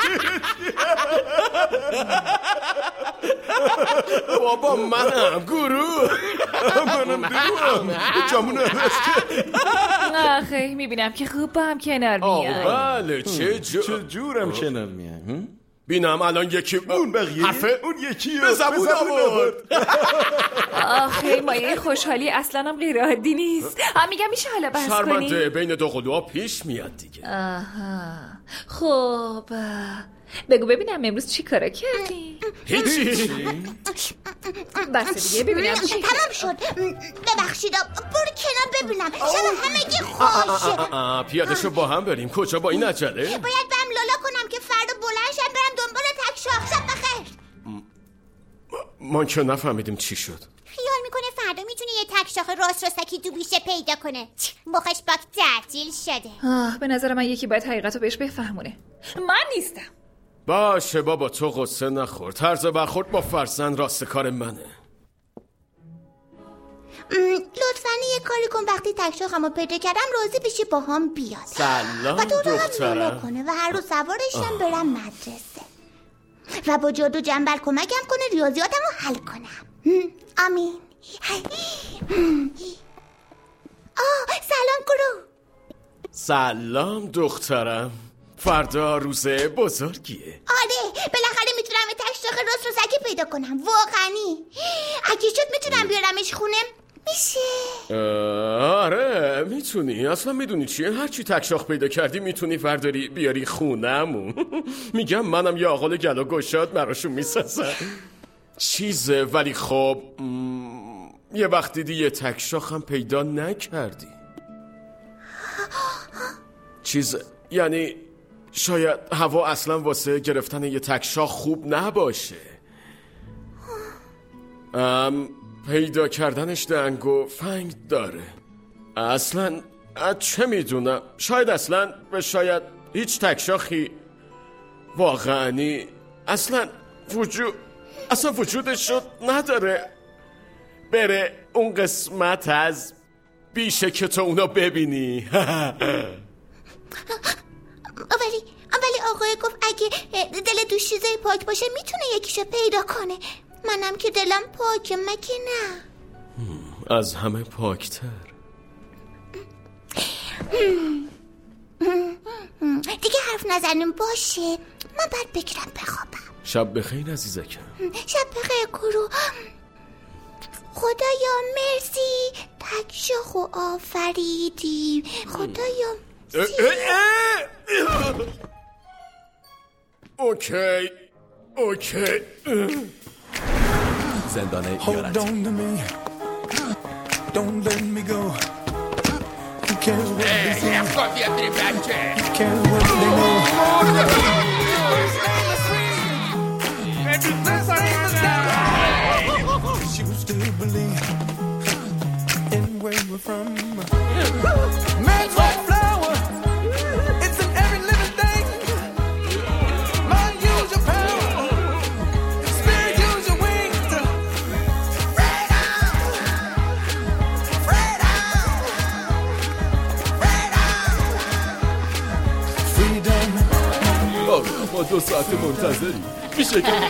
بابا منم گروه. منم دروهم. جامون آخه میبینم که خوب با هم کنار میاد. بله چه جورم کنار میاد. بینم الان یکی اون بقیه حرفه اون یکی به زبون آورد. آخه مایه خوشحالی اصلا هم غیر عادی نیست. میگم میشه حالا بحث کنیم؟ شرمنده بین دو قلوها پیش میاد دیگه. آها خب بگو ببینم امروز چی کارا کردی؟ هیچی. بس دیگه ببینم چی تمام شد. ببخشید برو کنار ببینم. چرا همگی خوشه؟ پیادهشو با هم بریم. کجا با این عجله؟ باید برم لالا کنم که فردا بلندشم برم دنبال تک شاخ. شب بخیر. ما که نفهمیدیم چی شد. خیال میکنه فردا میتونه یه تک شاخ راست راستکی دوبیشه پیدا کنه. مخش باک تعطیل شده. به نظر من یکی باید حقیقتو بهش بفهمونه. من نیستم. باشه بابا تو قصه نخور. طرز برخورد با فرزند راست کار منه. لطفاً یه کاری کن وقتی تک شاخمو پیدا کردم راضی بشی با هم بیاد. سلام و تو رو هم دخترم. لولو کنه و هر روز سوارشم برم مدرسه و با جادو جنبل کمکم کنه ریاضیاتمو حل کنم. آمین. سلام گروه. سلام دخترم. فردا روز بزرگیه. آره بالاخره میتونم یه تک تکشاخ رسوسکی پیدا کنم واقعی. اگه شد میتونم بیارمش خونه؟ میشه؟ آره میتونی. اصلا میدونی چیه؟ هرچی تکشاخ پیدا کردی میتونی ورداری بیاری خونه‌مون. میگم منم یه آقال گلا گشاد مراشون میسازم چیزه. ولی خب یه وقت دیدی یه تکشاخ هم پیدا نکردی. چیزه یعنی شاید هوا اصلا واسه گرفتن یه تکشاخ خوب نباشه. پیدا کردنش دنگ و فنگ داره. اصلا چه میدونم، شاید اصلا و شاید هیچ تکشاخی واقعی اصلا وجودش شد نداره. بره اون قسمت از بیشه که تو اونا ببینی. ولی آقای گفت اگه دل دوش چیزای پاک باشه میتونه یکیشو پیدا کنه. منم که دلم پاکه مگه نه؟ از همه پاکتر. دیگه حرف نزنیم باشه. من باید بگیرم بخوابم. شب بخیر عزیزکم. شب بخیر کرو. خدایا مرسی تکشاخو آفریدی. خدایا اوکی زندان ایارت. افکار بیاد بریم بچه. ما 2 ساعت منتظری. میشه که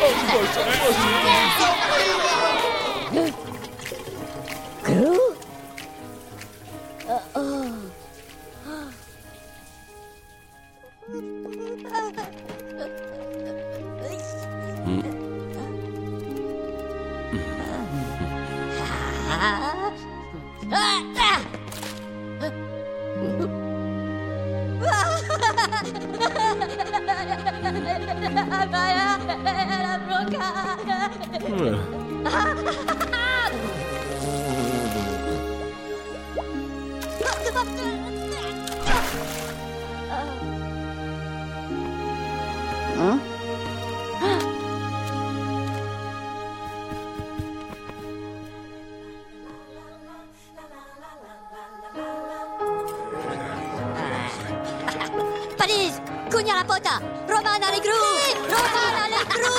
Paris, cugna la pota, Romana le gru, Romana le gru.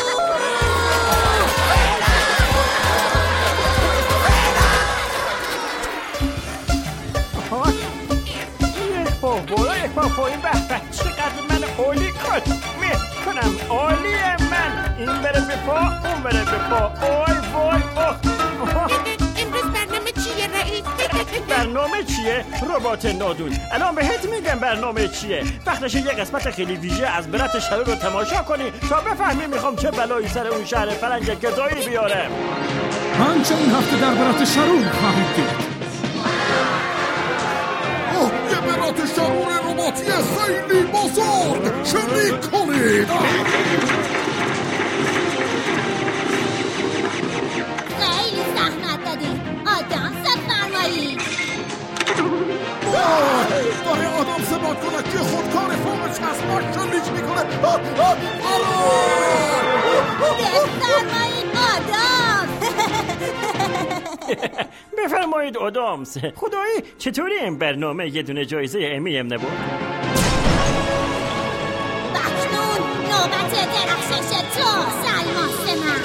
یک بابا این به چقدر من عالی کنم عالیه من. این بره به پا اون بره به پا. وای امروز برنامه چیه رئیس؟ برنامه چیه؟ ربات نادون. الان بهت میگم برنامه چیه. وقتش یه قسمت خیلی ویژه از برات شهر رو تماشا کنی تا بفهمی میخوام چه بلایی سر اون شهر فرنگ گدایی بیارم. من چه این هفته در برات شرور خواهید دید. یه برات شرور رباطی خیلی بزرگ شلیک کنید. خیلی زحمت دادی آدم بفرمایید. داره آدم ثبات کنه که خودکار فوق چسباش شلیک میکنه. بفرمایید آدم. بفرمایید آدامس. خدایی چطوری این برنامه یه دونه جایزه امی هم نبود؟ بکنون نوبت درخشش تو سلماس من.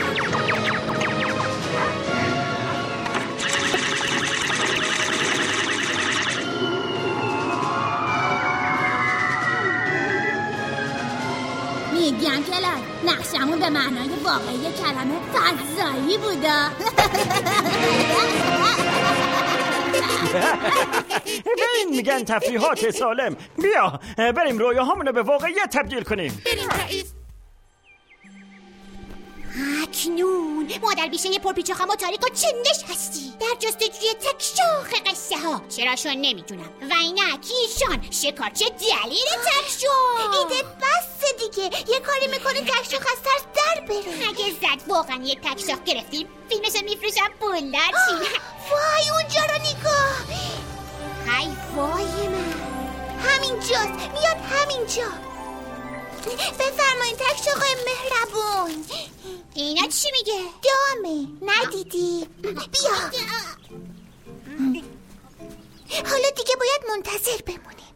میگم که نقشمون به معنای واقعی کلمه فضایی بودا. به این میگن تفریحات سالم. بیا بریم رویاهامونو به واقعیت تبدیل کنیم. بریم رئیس. مادر بیشه پرپیچ و خم و تاریک و چندش هستی در جستجوی تک شاخ قصه ها. چراشون نمیدونم و اینک ایشان شکارچی دلیل تک شاخ. ایده بس دیگه یه کاری میکنه تک شاخ از ترس در بره. اگه زد واقعا یک تک شاخ گرفتیم فیلمشو میفروشم پولدار چی. وای اونجا رو نگاه. های وای من همینجاست. میاد همینجا. بفرمایین تک شاخ مهربون. اینا چی میگه؟ دامه ندیدی؟ بیا. حالا دیگه باید منتظر بمونیم.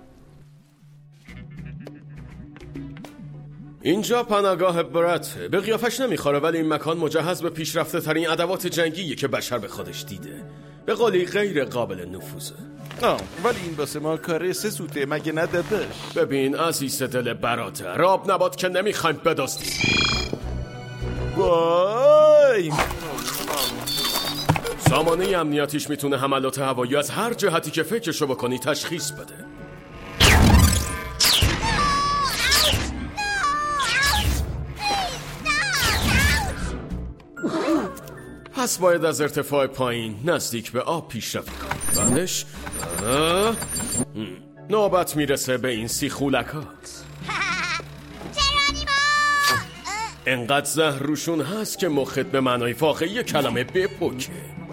اینجا پناهگاه برات. به قیافش نمیخوره ولی این مکان مجهز به پیشرفته ترین ادوات جنگیه که بشر به خودش دیده. به قولی غیر قابل نفوذه. ولی این واسه ما کار سه سوته مگه ندادش؟ ببین عزیز دل برادر، آب نبات که نمیخوایم بدزدیم. وای سامانه امنیتیش میتونه حملات هوایی از هر جهتی که فکرشو بکنی تشخیص بده. پس باید از ارتفاع پایین نزدیک به آب پیشروی کنی. بعدش نوبت میرسه به این سیخولکات. انقدر زهر روشون هست که مخت به معنای واقعی کلمه بپکه.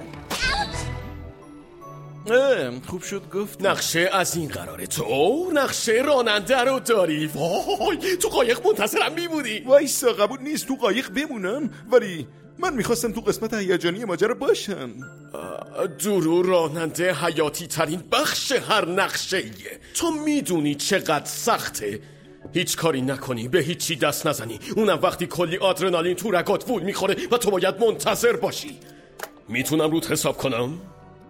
خوب شد گفت. نقشه از این قراره. تو نقشه راننده رو داری. وای تو قایق منتظرم میبودی. وایسا قبول نیست تو قایق بمونم، ولی من میخواستم تو قسمت هیجانی ماجرا باشم. درو راننده حیاتی ترین بخش هر نقشه ایه. تو میدونی چقدر سخته هیچ کاری نکنی، به هیچی دست نزنی، اونم وقتی کلی آدرنالین تو رگات وول میخوره و تو باید منتظر باشی. میتونم روت حساب کنم؟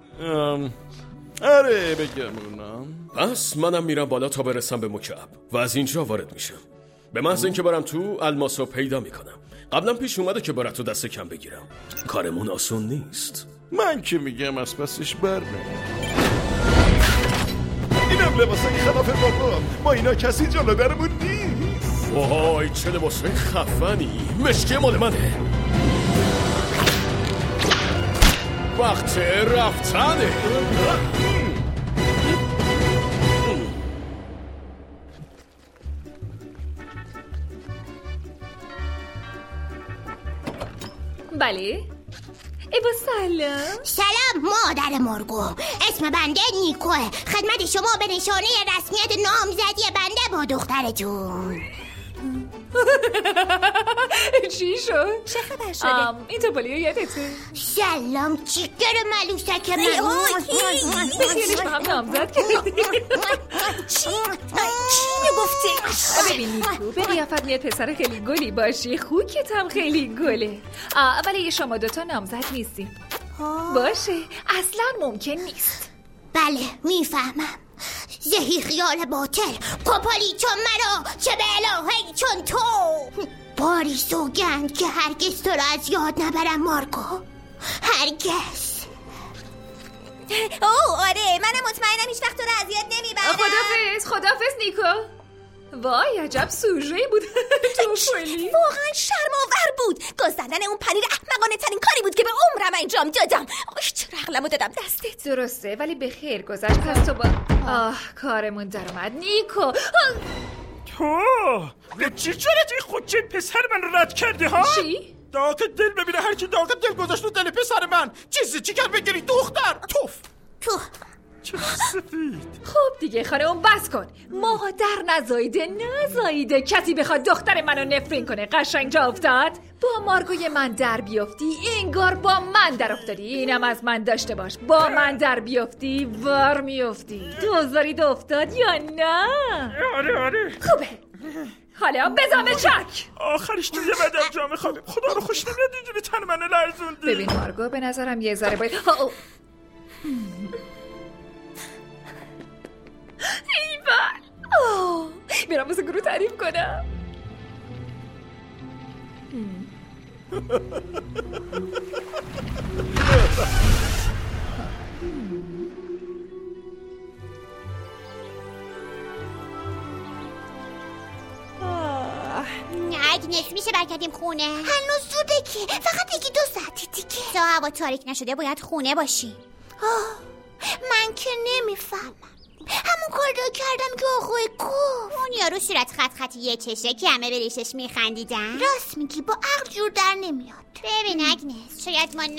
آره بگمونم. پس منم میرم بالا تا برسم به مکعب و از اینجا وارد میشم. به محض اینکه برم تو الماسو پیدا میکنم. قبلا پیش اومده که براتو دست کم بگیرم. کارمون آسون نیست. من که میگم از پسش برمه. اینم لباسای خلاف بابا. ما اینا کسی جلو درمون نیست. وای چه لباسای خفنی. مشکه مال منه. وقت رفتنه. بله ایوا سلام. سلام مادر مرگو، اسم بنده نیکوه. خدمت شما به نشانه رسمیت نامزدی بنده با دخترتون. چی شد؟ چه خبر شده؟ این توپالیو یادته؟ سلام چیگر ملوسک من. بخیالش با هم نامزد کردی. چی گفتی؟ ببین نیکو به قیافت میاد پسر خیلی گلی باشی، خوکت هم خیلی گله، ولی شما دوتا نامزد نیستی. باشه اصلا ممکن نیست. بله میفهمم. زهی خیال باطل، کپالی چون مرا، چه به الهی چون تو. باری سوگند که هرگز تو را از یاد نبرم مارکو، هرگز. آره منم مطمئنم هیچ وقت تو را از یاد نمیبرم. خدافظ نیکو. وای عجب سوژه‌ای بود. توپالی واقعا شرم‌آور بود. گذردن اون پنیر احمقانه ترین کاری بود که به عمرم انجام دادم. چرا عقلمو دادم دستت. درسته ولی به خیر گذشت. پس تو با کارمون در اومد نیکو. تو به چی جرأت این خوکه پسر من رد کردی ها؟ چی؟ داغ دل ببینه هر کی داغ دل گذاشت رو دل پسر من. چی کرد بگیری دختر؟ تو چه سفید. خب دیگه خانم بس کن. مادر نزایده کسی بخواد دختر منو نفرین کنه. قشنگ جا افتاد. با مارگوی من در بیافتی انگار با من در افتادی. اینم از من داشته باش. با من در بیافتی وار میافتی. دوزارید افتاد یا نه؟ آره خوبه. حالا بزن چک. آخرش تو یه بد انجام خواهیم. خدا رو خوش نمیاد اینجوری تن منو لرزوندی. ببین مارگو به نظرم یه ذره باید ایوان میرم واسه گروه تعریف کنم. مگنس میشه برگردیم خونه؟ هنوز زوده که، فقط 1-2 ساعت دیگه. تا هوا تاریک نشده باید خونه باشی. من که نمیفهمم. همون کار رو کردم که آقای گفت. اون یارو صورت خطی یه چشه که همه به ریشش میخندیدن. راست میگی، با عقل جور در نمیاد. ببین اگنس، شاید ما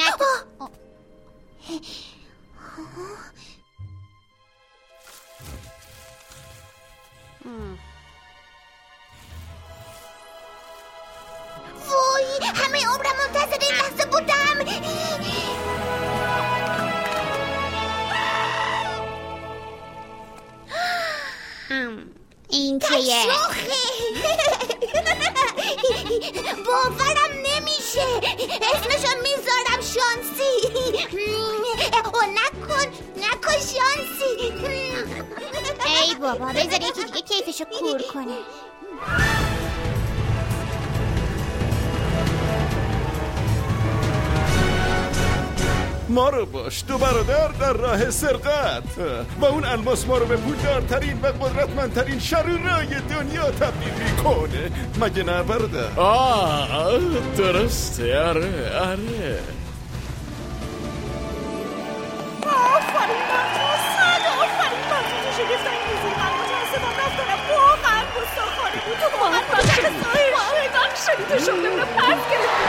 وای، همه عمرم منتظر این لحظه بودم. این که باورم نمیشه. اسمشو میذارم شانسی. نکن شانسی. ای بابا، بذار یکی دیگه کیفشو کور کنه. ما رو باش، 2 برادر در راه سرقت و اون الماس ما رو به پولدارترین و قدرتمندترین شرورای دنیا تبدیل میکنه. مگه نه برادر؟ درسته. آره آفرین مردم، 100 آفرین مردم. تو شگفتن این موزیل من متاسفم رفتارم واقعا گستاخانه بود. تو واقعا باشد سایش واقعا شدی. تو شده رو پس گرفتی.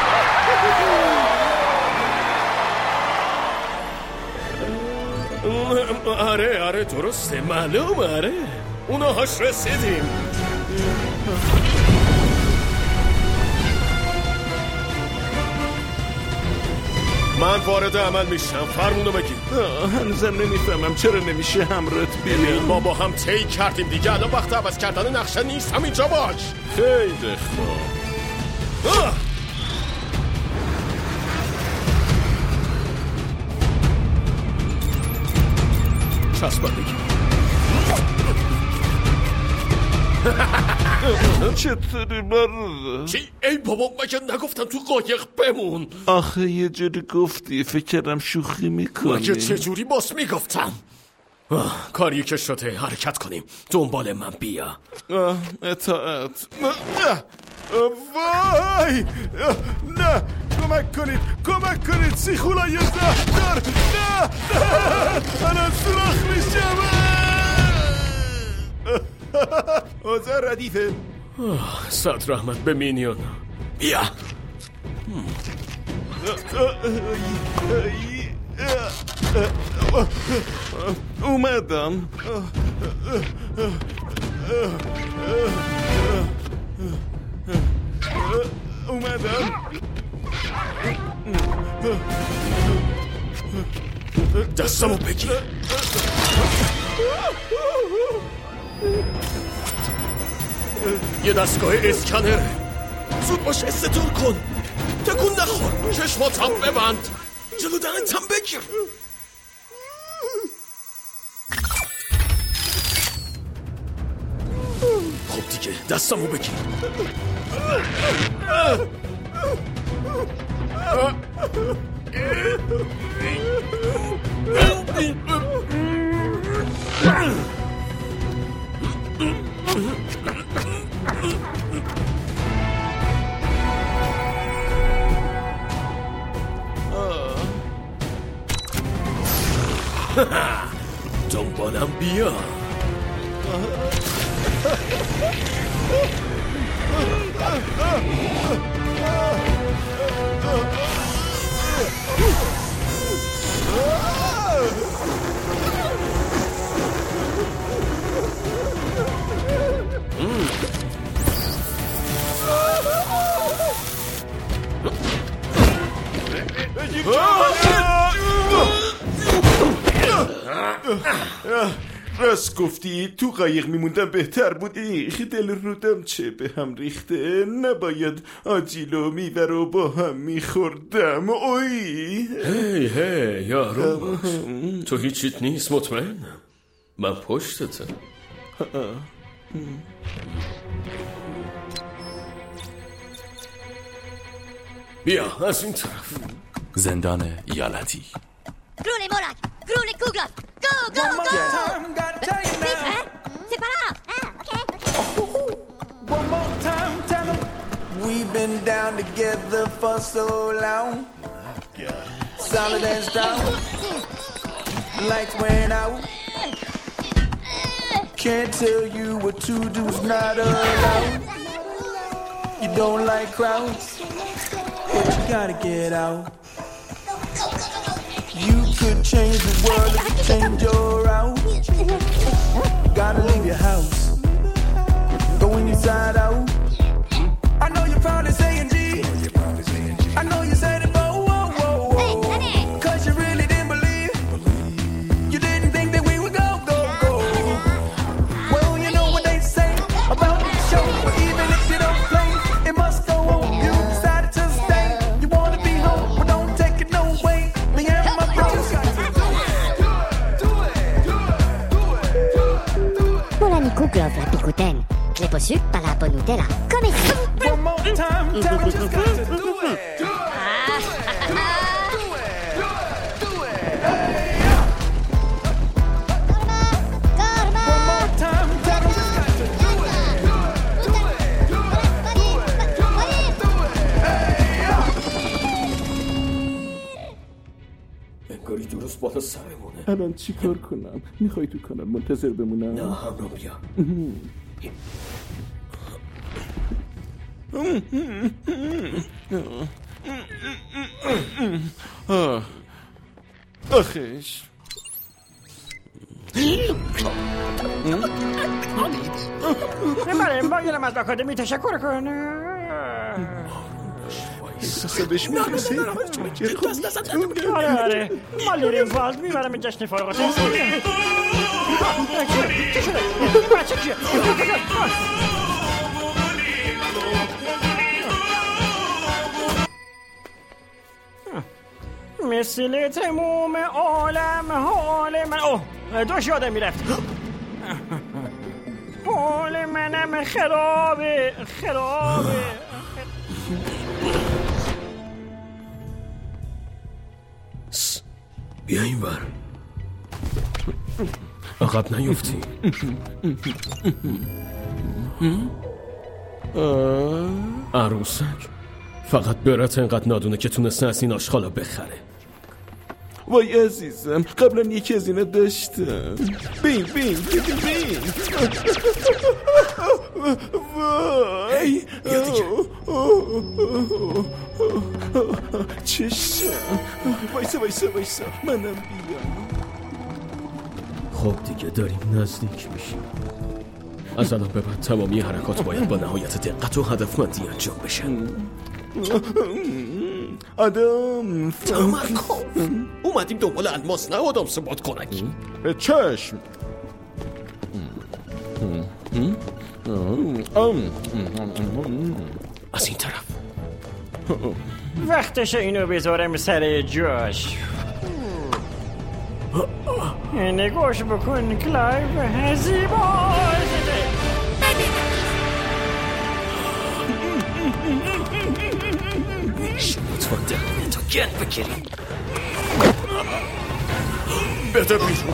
آره درسته، معلومه. آره اونهاش رسیدیم. من وارد عمل میشم، فرمونو بگی. هنوزم نمیفهمم چرا نمیشه همرات بیام. ما با هم طی کردیم دیگه، الان وقت عوض کردن نقشه نیست. همینجا باش. خیلی خوب. چسبندگی. چطوری برادر؟ چی؟ ای بابا، مگه نگفتم تو قایق بمون؟ آخه یه جوری گفتی، فکر کردم شوخی میکنی. مگه چجوری باس میگفتم؟ کاری که شده، حرکت کنیم. دنبال من بیا. اطاعت. وای نه، کمک کنید سیخولای زهردار. نه من سراخ میشم. اوضاع ردیفه. 100 رحمت به مینیون. بیا. اومدم. دستمو بگیر. یه دستگاه اسکنره. زود باش، استتور کن. تکون نخور. چشماتم ببند. جلو دهنتم بگیر. خب دیگه دستمو بگیر. دنبالم بیا. راست گفتی، تو قایق میموندم بهتر بود. دل رودم چه به هم ریخته. نباید آجیلو میوه رو با هم میخوردم. اوی هی یارو، تو هیچیت نیست، مطمئن؟ من پشتتم. بیا از این طرف. زندان ایالتی. Grune Morak, Grune Kuglas, go, go, go! Vite, c'est pas là! Ah, ok. One more time, tell them we've been down together for so long. Solid and strong. Lights went out. Can't tell you what to do's not allowed. You don't like crowds, but you gotta get out. You could change the world if you change your route. Gotta leave your house, going inside out. I know you're probably saying G. I know you said it, but whoa. Cause you really didn't believe. You didn't think that we would go. Well, you know what they say about the show. Even if you don't play, it must go on. You decided to stay. You wanna be home, but don't take it no way. Me and my bros. Polani Kuglov la Picouten. Clé au sucre, palapo Nutella. Comme ici. One more time, tell me just got to do it. انگاری درست بالا سرمونه. الان چی کار کنم؟ میخوای تو کانال منتظر بمونم؟ نه همراه بیا. آخیش برای باید از آکادمی تشکر کنم. صدش میرسه. آره ما لیریم فالد میبرم جشن فارغ التحصیل. چی شده؟ بچه کیه؟ مثل تموم عالم حال من دوش یادم میرفت. حال منم خرابه. بیا این ور. عقب نیفتی. عروسک فقط برات انقدر نادونه که تونسته از این آشغالا بخره. وای عزیزم قبلا یکی از اینا داشتم. بین وای چشم. وایسا منم بیام. خب دیگه داریم نزدیک میشیم. از الان به بعد تمامی حرکات باید با نهایت دقت و هدفمندی انجام بشه. آدم تمرکز. اومدیم دنبال الماس نه آدم ثبات کنکی. به چشم. از این طرف. وقتش اینو بذارم سر جاش. نگاش بکن کلایو زیبا. لطفاً دهنه تا گند بکریم. بده بیرون.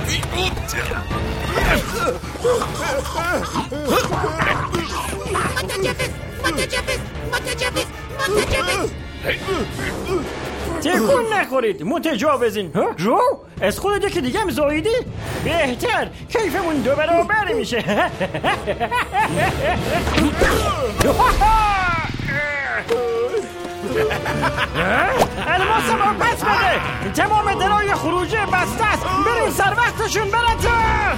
تکون نخورید متجاوزین. رو از خودت که دیگه زاییدی بهتر کیفمون دو برابر میشه. الماسم رو پس بده. تمام درای خروجی بسته است. بریم سر وقتشون براتر.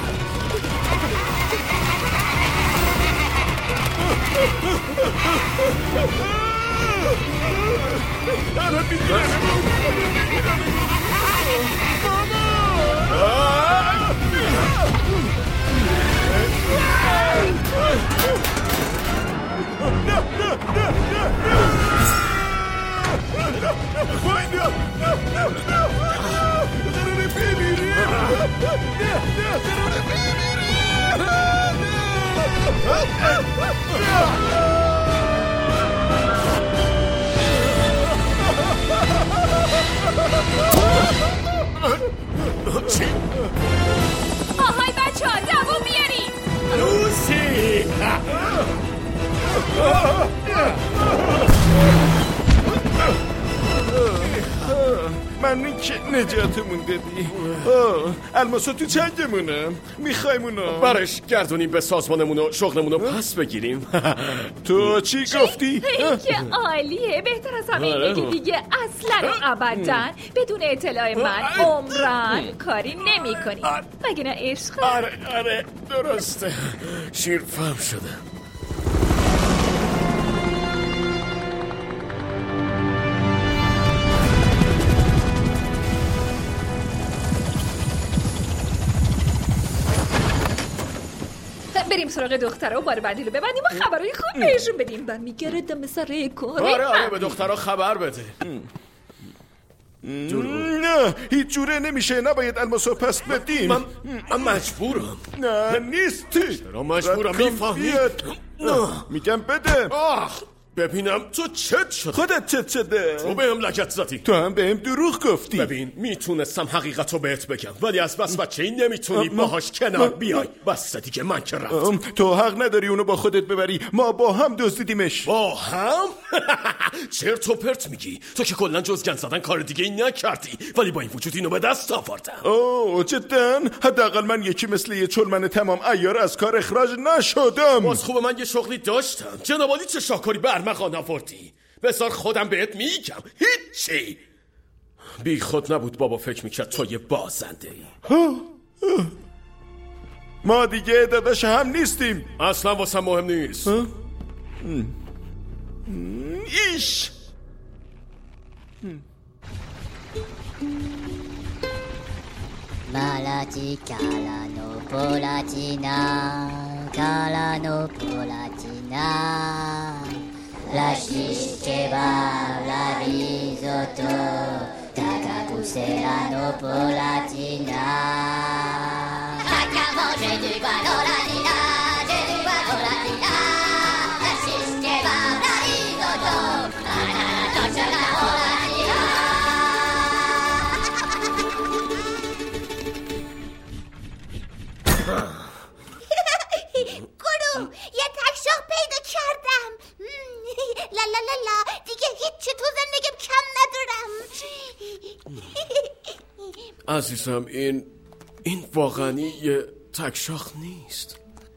آهای بچه ها دوام بیاریم. لوسی من که نجاتمون دادی. الماسا تو چنگمونه میخوایمونو برش گردونیم به سازمانمون و شغلمونو پس بگیریم. تو چی گفتی؟ این که عالیه. بهتر از همه اینه که دیگه اصلا و ابدا بدون اطلاع من عمران کاری نمی کنی. مگه نه عشق؟ آره درسته. شیرفهم شده. بریم سراغ دخترها و بار بعدی رو ببندیم و خبرهای خوب بهشون بدیم. من میگردم سر کار. آره به دخترها خبر بده. نه هیچ جوره نمیشه. نباید الماسو پس بدیم. من مجبورم. نه نیستی. چرا مجبورم؟ میفهمی؟ میگم بده. ببینم تو چت شده. خودت چت شده. تو بهم لگت زدی. تو هم بهم دروغ گفتی. ببین میتونستم حقیقتو بهت بگم ولی از بس بچه‌ای نمیتونی باهاش کنار بیای. بس دیگه من که رفتم. تو حق نداری اونو با خودت ببری. ما با هم دزدیدیمش. با هم؟ چرت و پرت میگی. تو که کلا جز گند زدن کار دیگه ای نکردی ولی با این وجود اینو به دست آوردم. اوه جدا؟ حداقل من یکی مثل یه چلمن تمام عیار از کار اخراج نشدم. باز خوبه من یه شغلی داشتم. جناب عالی چه شاکاری برمغان آوردی. بذار خودم بهت میگم. هیچی. بی خود نبود بابا فکر میکرد تو یه بازنده ای. ما دیگه داداش هم نیستیم. اصلا واسه مهم نیست. ایش Malati calano polatina, calano polatina. La shish kebab, la risotto, tacapusellano polatina. Taca manger du guanolanina, j'ai du guanolanina. La shish kebab, la risotto, banana dolce la polatina. گروه یه تکشاخ پیدا کردم. لا لا لا لا دیگه هیچی تو زندگیم کم ندارم. عزیزم این واقعا یه تکشاخ نیست.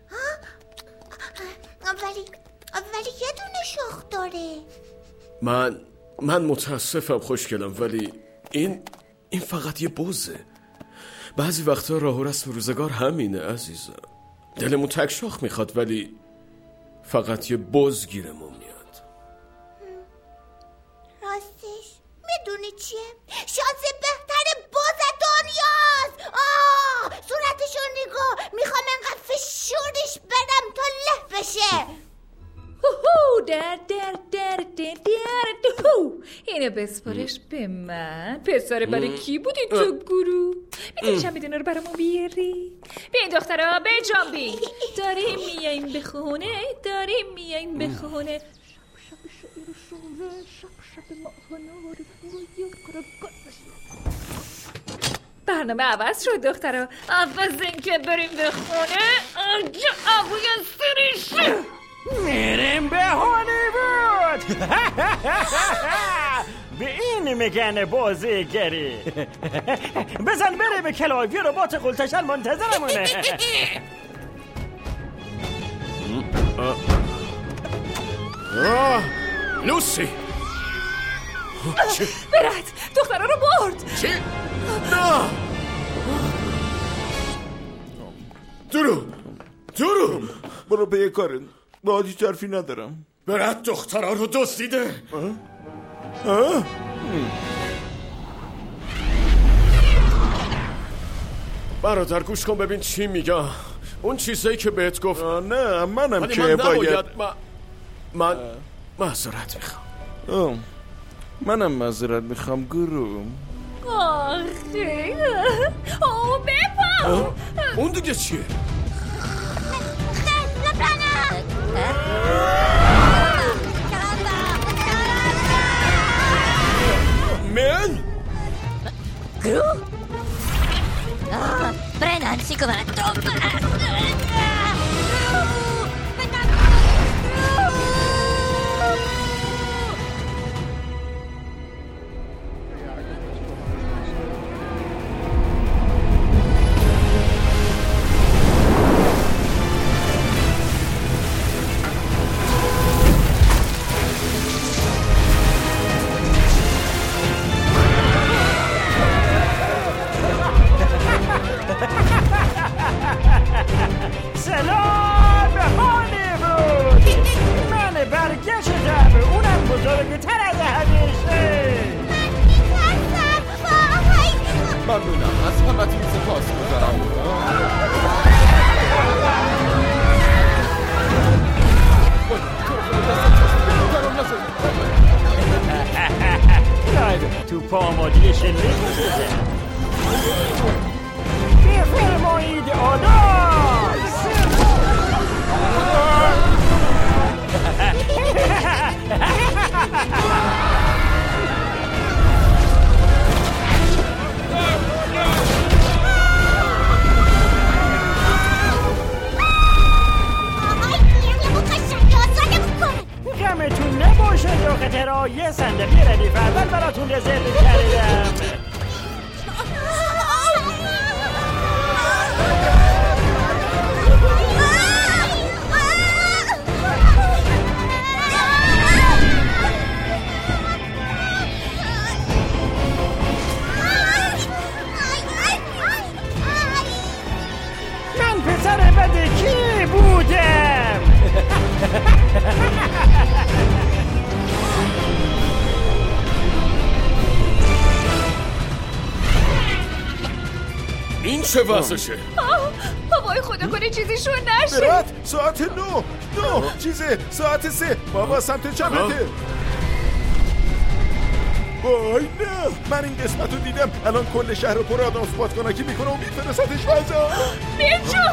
ولی یه دونه شاخ داره. من متاسفم خوشگلم ولی این فقط یه بزه. بعضی وقتا راه و رسم روزگار همینه عزیزم. دلمون تکشاخ میخواد ولی فقط یه بز گیرمون میاد. راستش میدونی چیه؟ شانس بهتر بز دنیاست. صورتشو نگاه. میخوام انقدر فشورش بدم تا له بشه. اینو بسپارش به من. پسر برای کی بودی تو گروه؟ میتونی چند میدونه رو برامون بیاری؟ بیاین دخترها بجنبین. داریم میاییم به خونه. برنامه عوض شد دخترها. عوض این که بریم به خونه آنجا آبوی سریش میریم به هالیوود. به این میگن بازیگری. بزن بریم کلاوی ربات قلتشل منتظرمونه. لوسی برد دخترها رو برد. چی؟ نه درو برو به یه کارن. با هیچ حرفی ندارم. برد دخترها رو دزدیده. برادر گوش کن ببین چی میگم. اون چیزایی که بهت گفت نه منم که باید من معذرت میخوام. منم معذرت میخوام گروه. آخه بپا. اون دیگه چیه؟ من؟ گروه؟ برنان سیکو برا توپ. توپ آماده شلیک بوده. بفرمایید آداز. غمتون نباشه دخترها، یه صندلی ردیف اول براتون رزرو کردم. من پسر بده کی بودم؟ این چه وضعشه؟ وای خدا کنه چیزیشون نشه. برات ساعت 9 چیزه ساعت 3 بابا سمت چپته. وای نه من این قسمت رو دیدم. الان کل شهر رو پر آدم بادکنکی میکنه و میفرستتش فضا. بیچو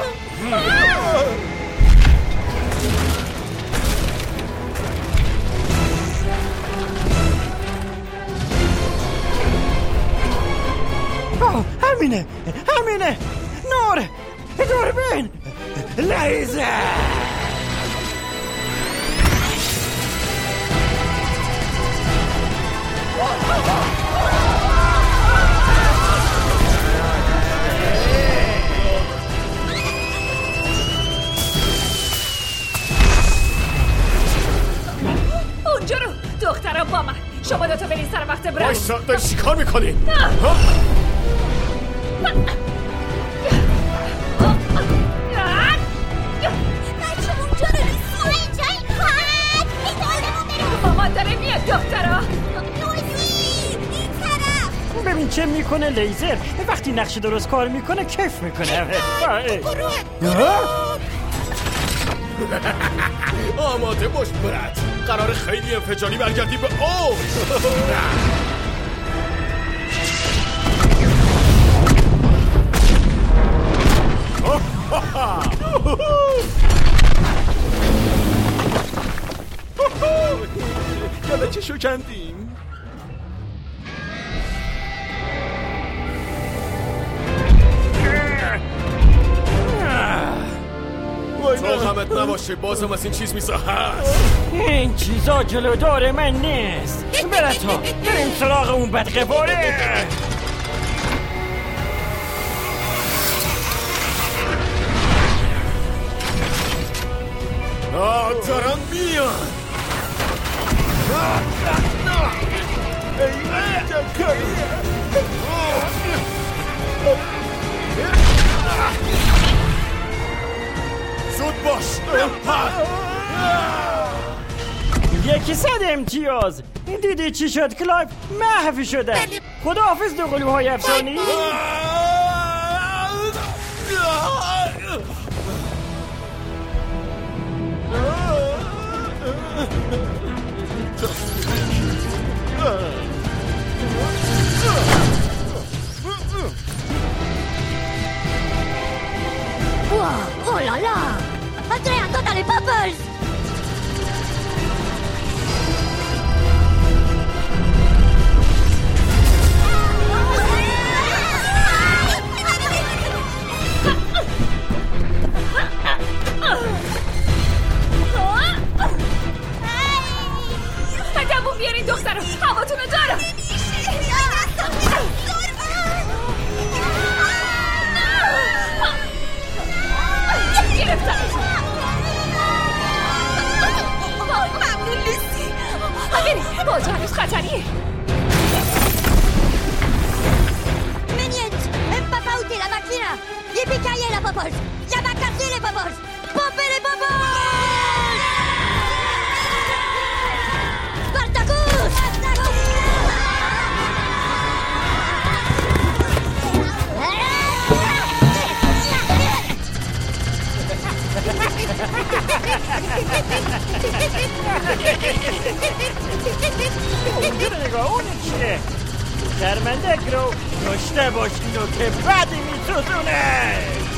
همینه نور دوربین لیزر. اونجا رو دخترم با من. شما دوتا برین سر وقت برن. بایستا داری چی کار میکنی؟ بچه اونجا رو نیست اینجا این خواهد ایدالمون برو. مامان داره میاد دخترها. نوزی این طرف. ببین چه میکنه لیزر. وقتی نقشه درست کار میکنه کیف میکنه. آماده باش برد. قرار خیلی انفجاری برگردی به اوج. یالا چه شکندیم. تو غمت نباشه بازم از این چیز میساهد. این چیزا جلودار من نیست. برتا بریم سراغ اون بدقباره. دارن میان. زود باش. یکی 100 امتیاز. دیدی چی شد کلایف؟ محو شده. خداحافظ دو قلوهای افسانی. Oh là là! Andrea, attends les bubbles! قدمون بیارین دختر رو. هواتون رو دارم. گرفتم. ممنون لیسی. بریم بازو هنوز خطریه. Meniette, papa où t'es la machina? Yippee-ki-yay la popols! Yabba-casser les popols! Pompez les popols! Spartacus! اونجا رو نگاه اون چیه؟ شرمنده گرو داشته باش اینو که بدی میسوزونه.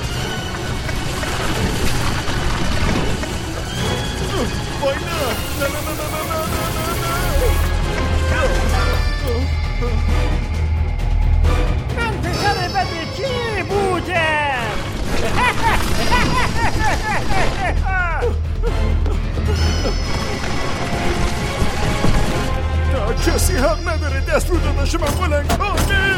وای نه من پسر بدی کی بودم؟ کسی حق نداره دست رو داداش من بلند کنه.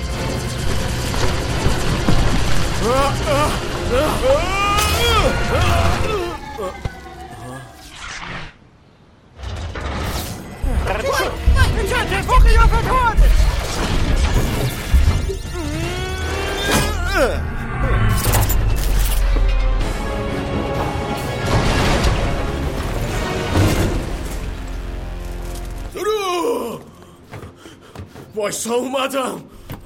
چه اتفاقی افتاد؟ درو وایسا اومدم.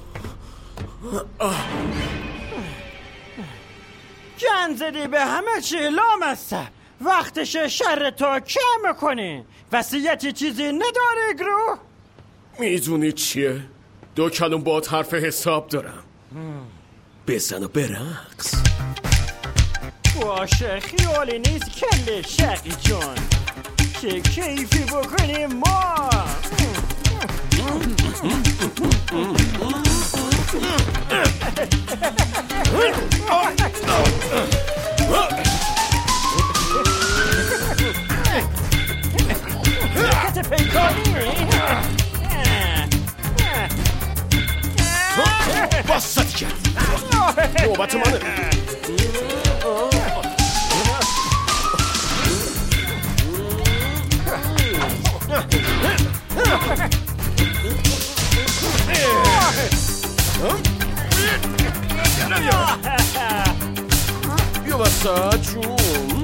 جن زدی به همه چی لامسته. وقتش شر تو کم کنی. وصیتی چیزی نداری گرو؟ میدونی چیه؟ 2 کلم با حرف حساب دارم. بزن و برقص. باشه خیالی نیست کل شقی جان. چه کیفی بکنیم ما. حرکت پیکانی باستی کرد. نوبت منه. بیا وسط جون.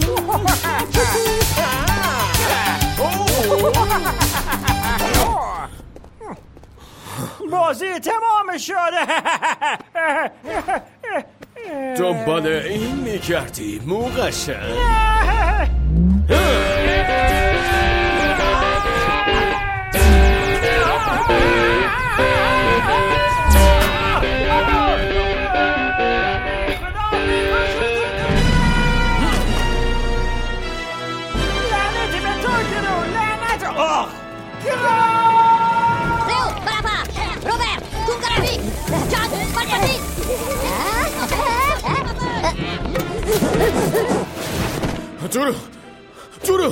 بازی تمام شده. دنبال این میگردی موقشه. لعنتی به تو گرو. لعنت Leo, Papa, Robert, Tungarami, John, Mariati. درو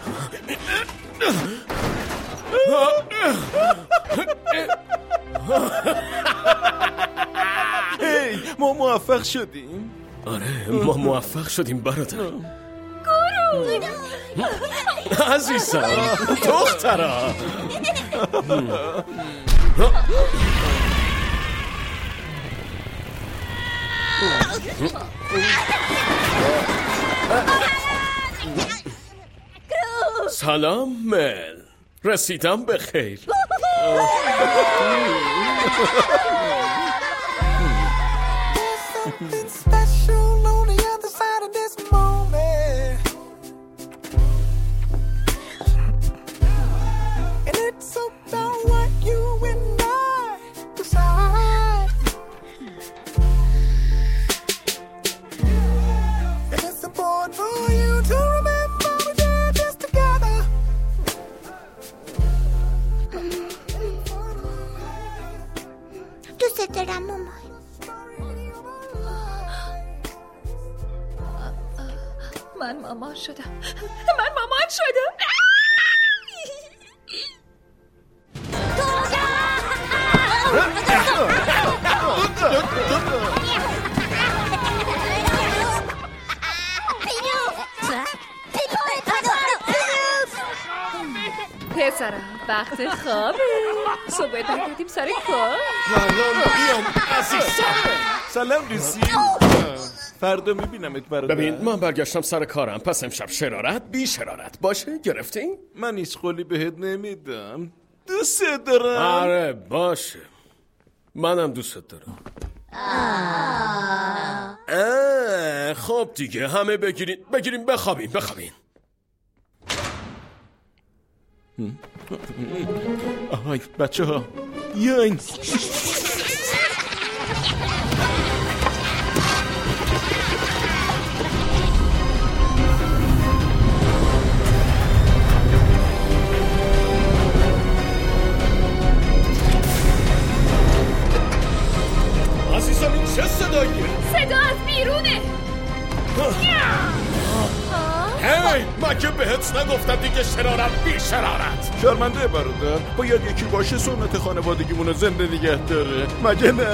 هی ما موفق شدیم. آره ما موفق شدیم برادر. گرو عزیزم دخترا. سلام مل. رسیدم به خیر. دوست دارم مامان. من مامان شدم. من مامان شدم. پسرم وقت خوابه. صبح برگردیم سر کار. سلام دوستی. فردا میبینمت برادر. ببین من برگشتم سر کارم، پس امشب شرارت بی شرارت باشه. گرفتین؟ من هیچ قولی بهت نمیدم. دوست دارم. آره باشه منم دوست دارم. خب دیگه همه بگیرین بخوابین. آهای بچه ها بیاین. عزیزم این چه صداییه؟ صدا از بیرونه. هی من که بهت نگفتم دیگه شرارت بی شرارت. شرمنده برادر، باید یکی باشه سنت خانوادگیمونو زنده نگه داره، مگه نه؟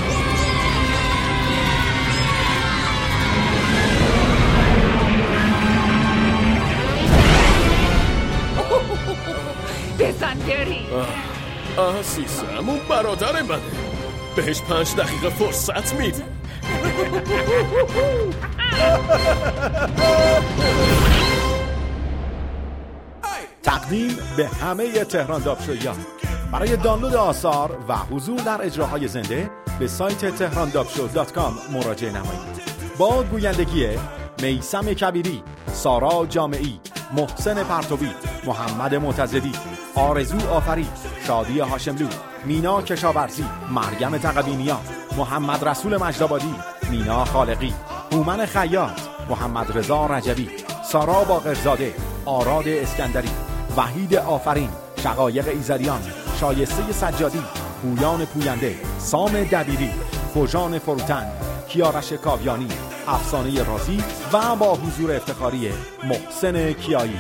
بزن گری. عزیزم اون برادر منه، بهش 5 دقیقه فرصت میدی. تقدیم به همه تهران دابشویان. برای دانلود آثار و حضور در اجراهای زنده به سایت tehranDabshow.com مراجعه نمایید. با گویندگی میثم کبیری، سارا جامعی، محسن پرتوی، محمد معتزدی، آرزو آفری، شادی هاشملو، مینا کشاورزی، مریم تقوینیان، محمد رسول مجدآبادی، مینا خالقی، هومن خیاط، محمد رضا رجبی، سارا باقرزاده، آراد اسکندری، وحید آفرین، شقایق ایزدیان، شایسته سجادی، پویان پوینده، سام دبیری، فوجان فروتن، کیارش کاویانی، افسانه رازی و با حضور افتخاری محسن کیایی.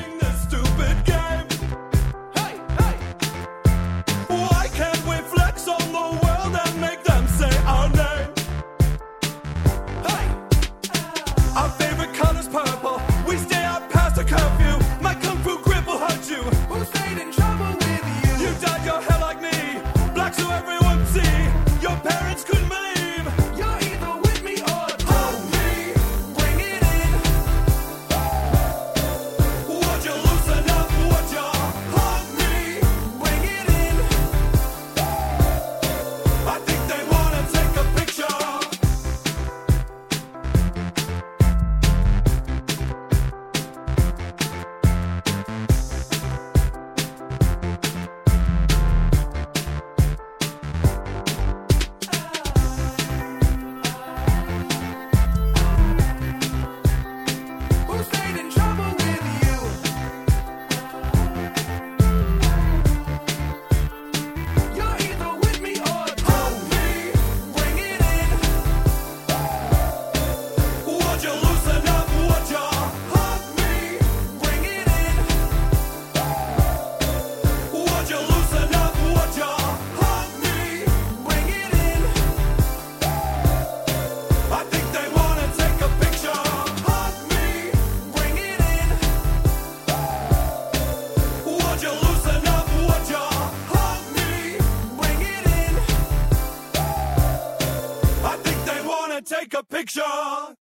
Take a picture.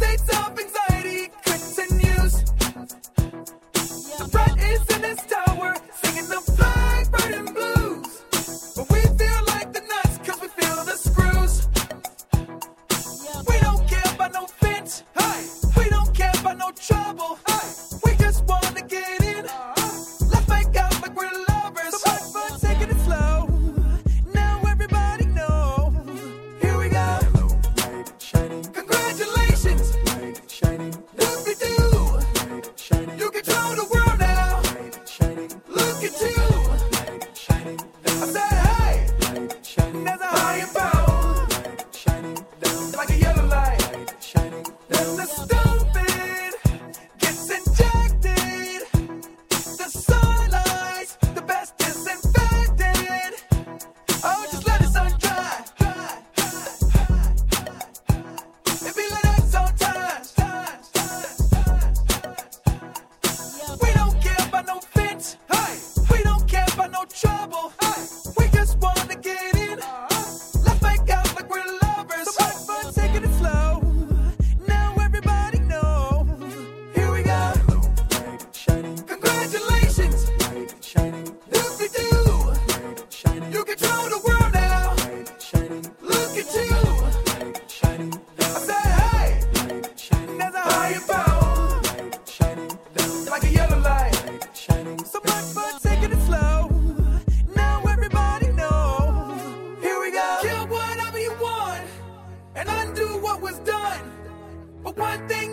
Is in this tower. what they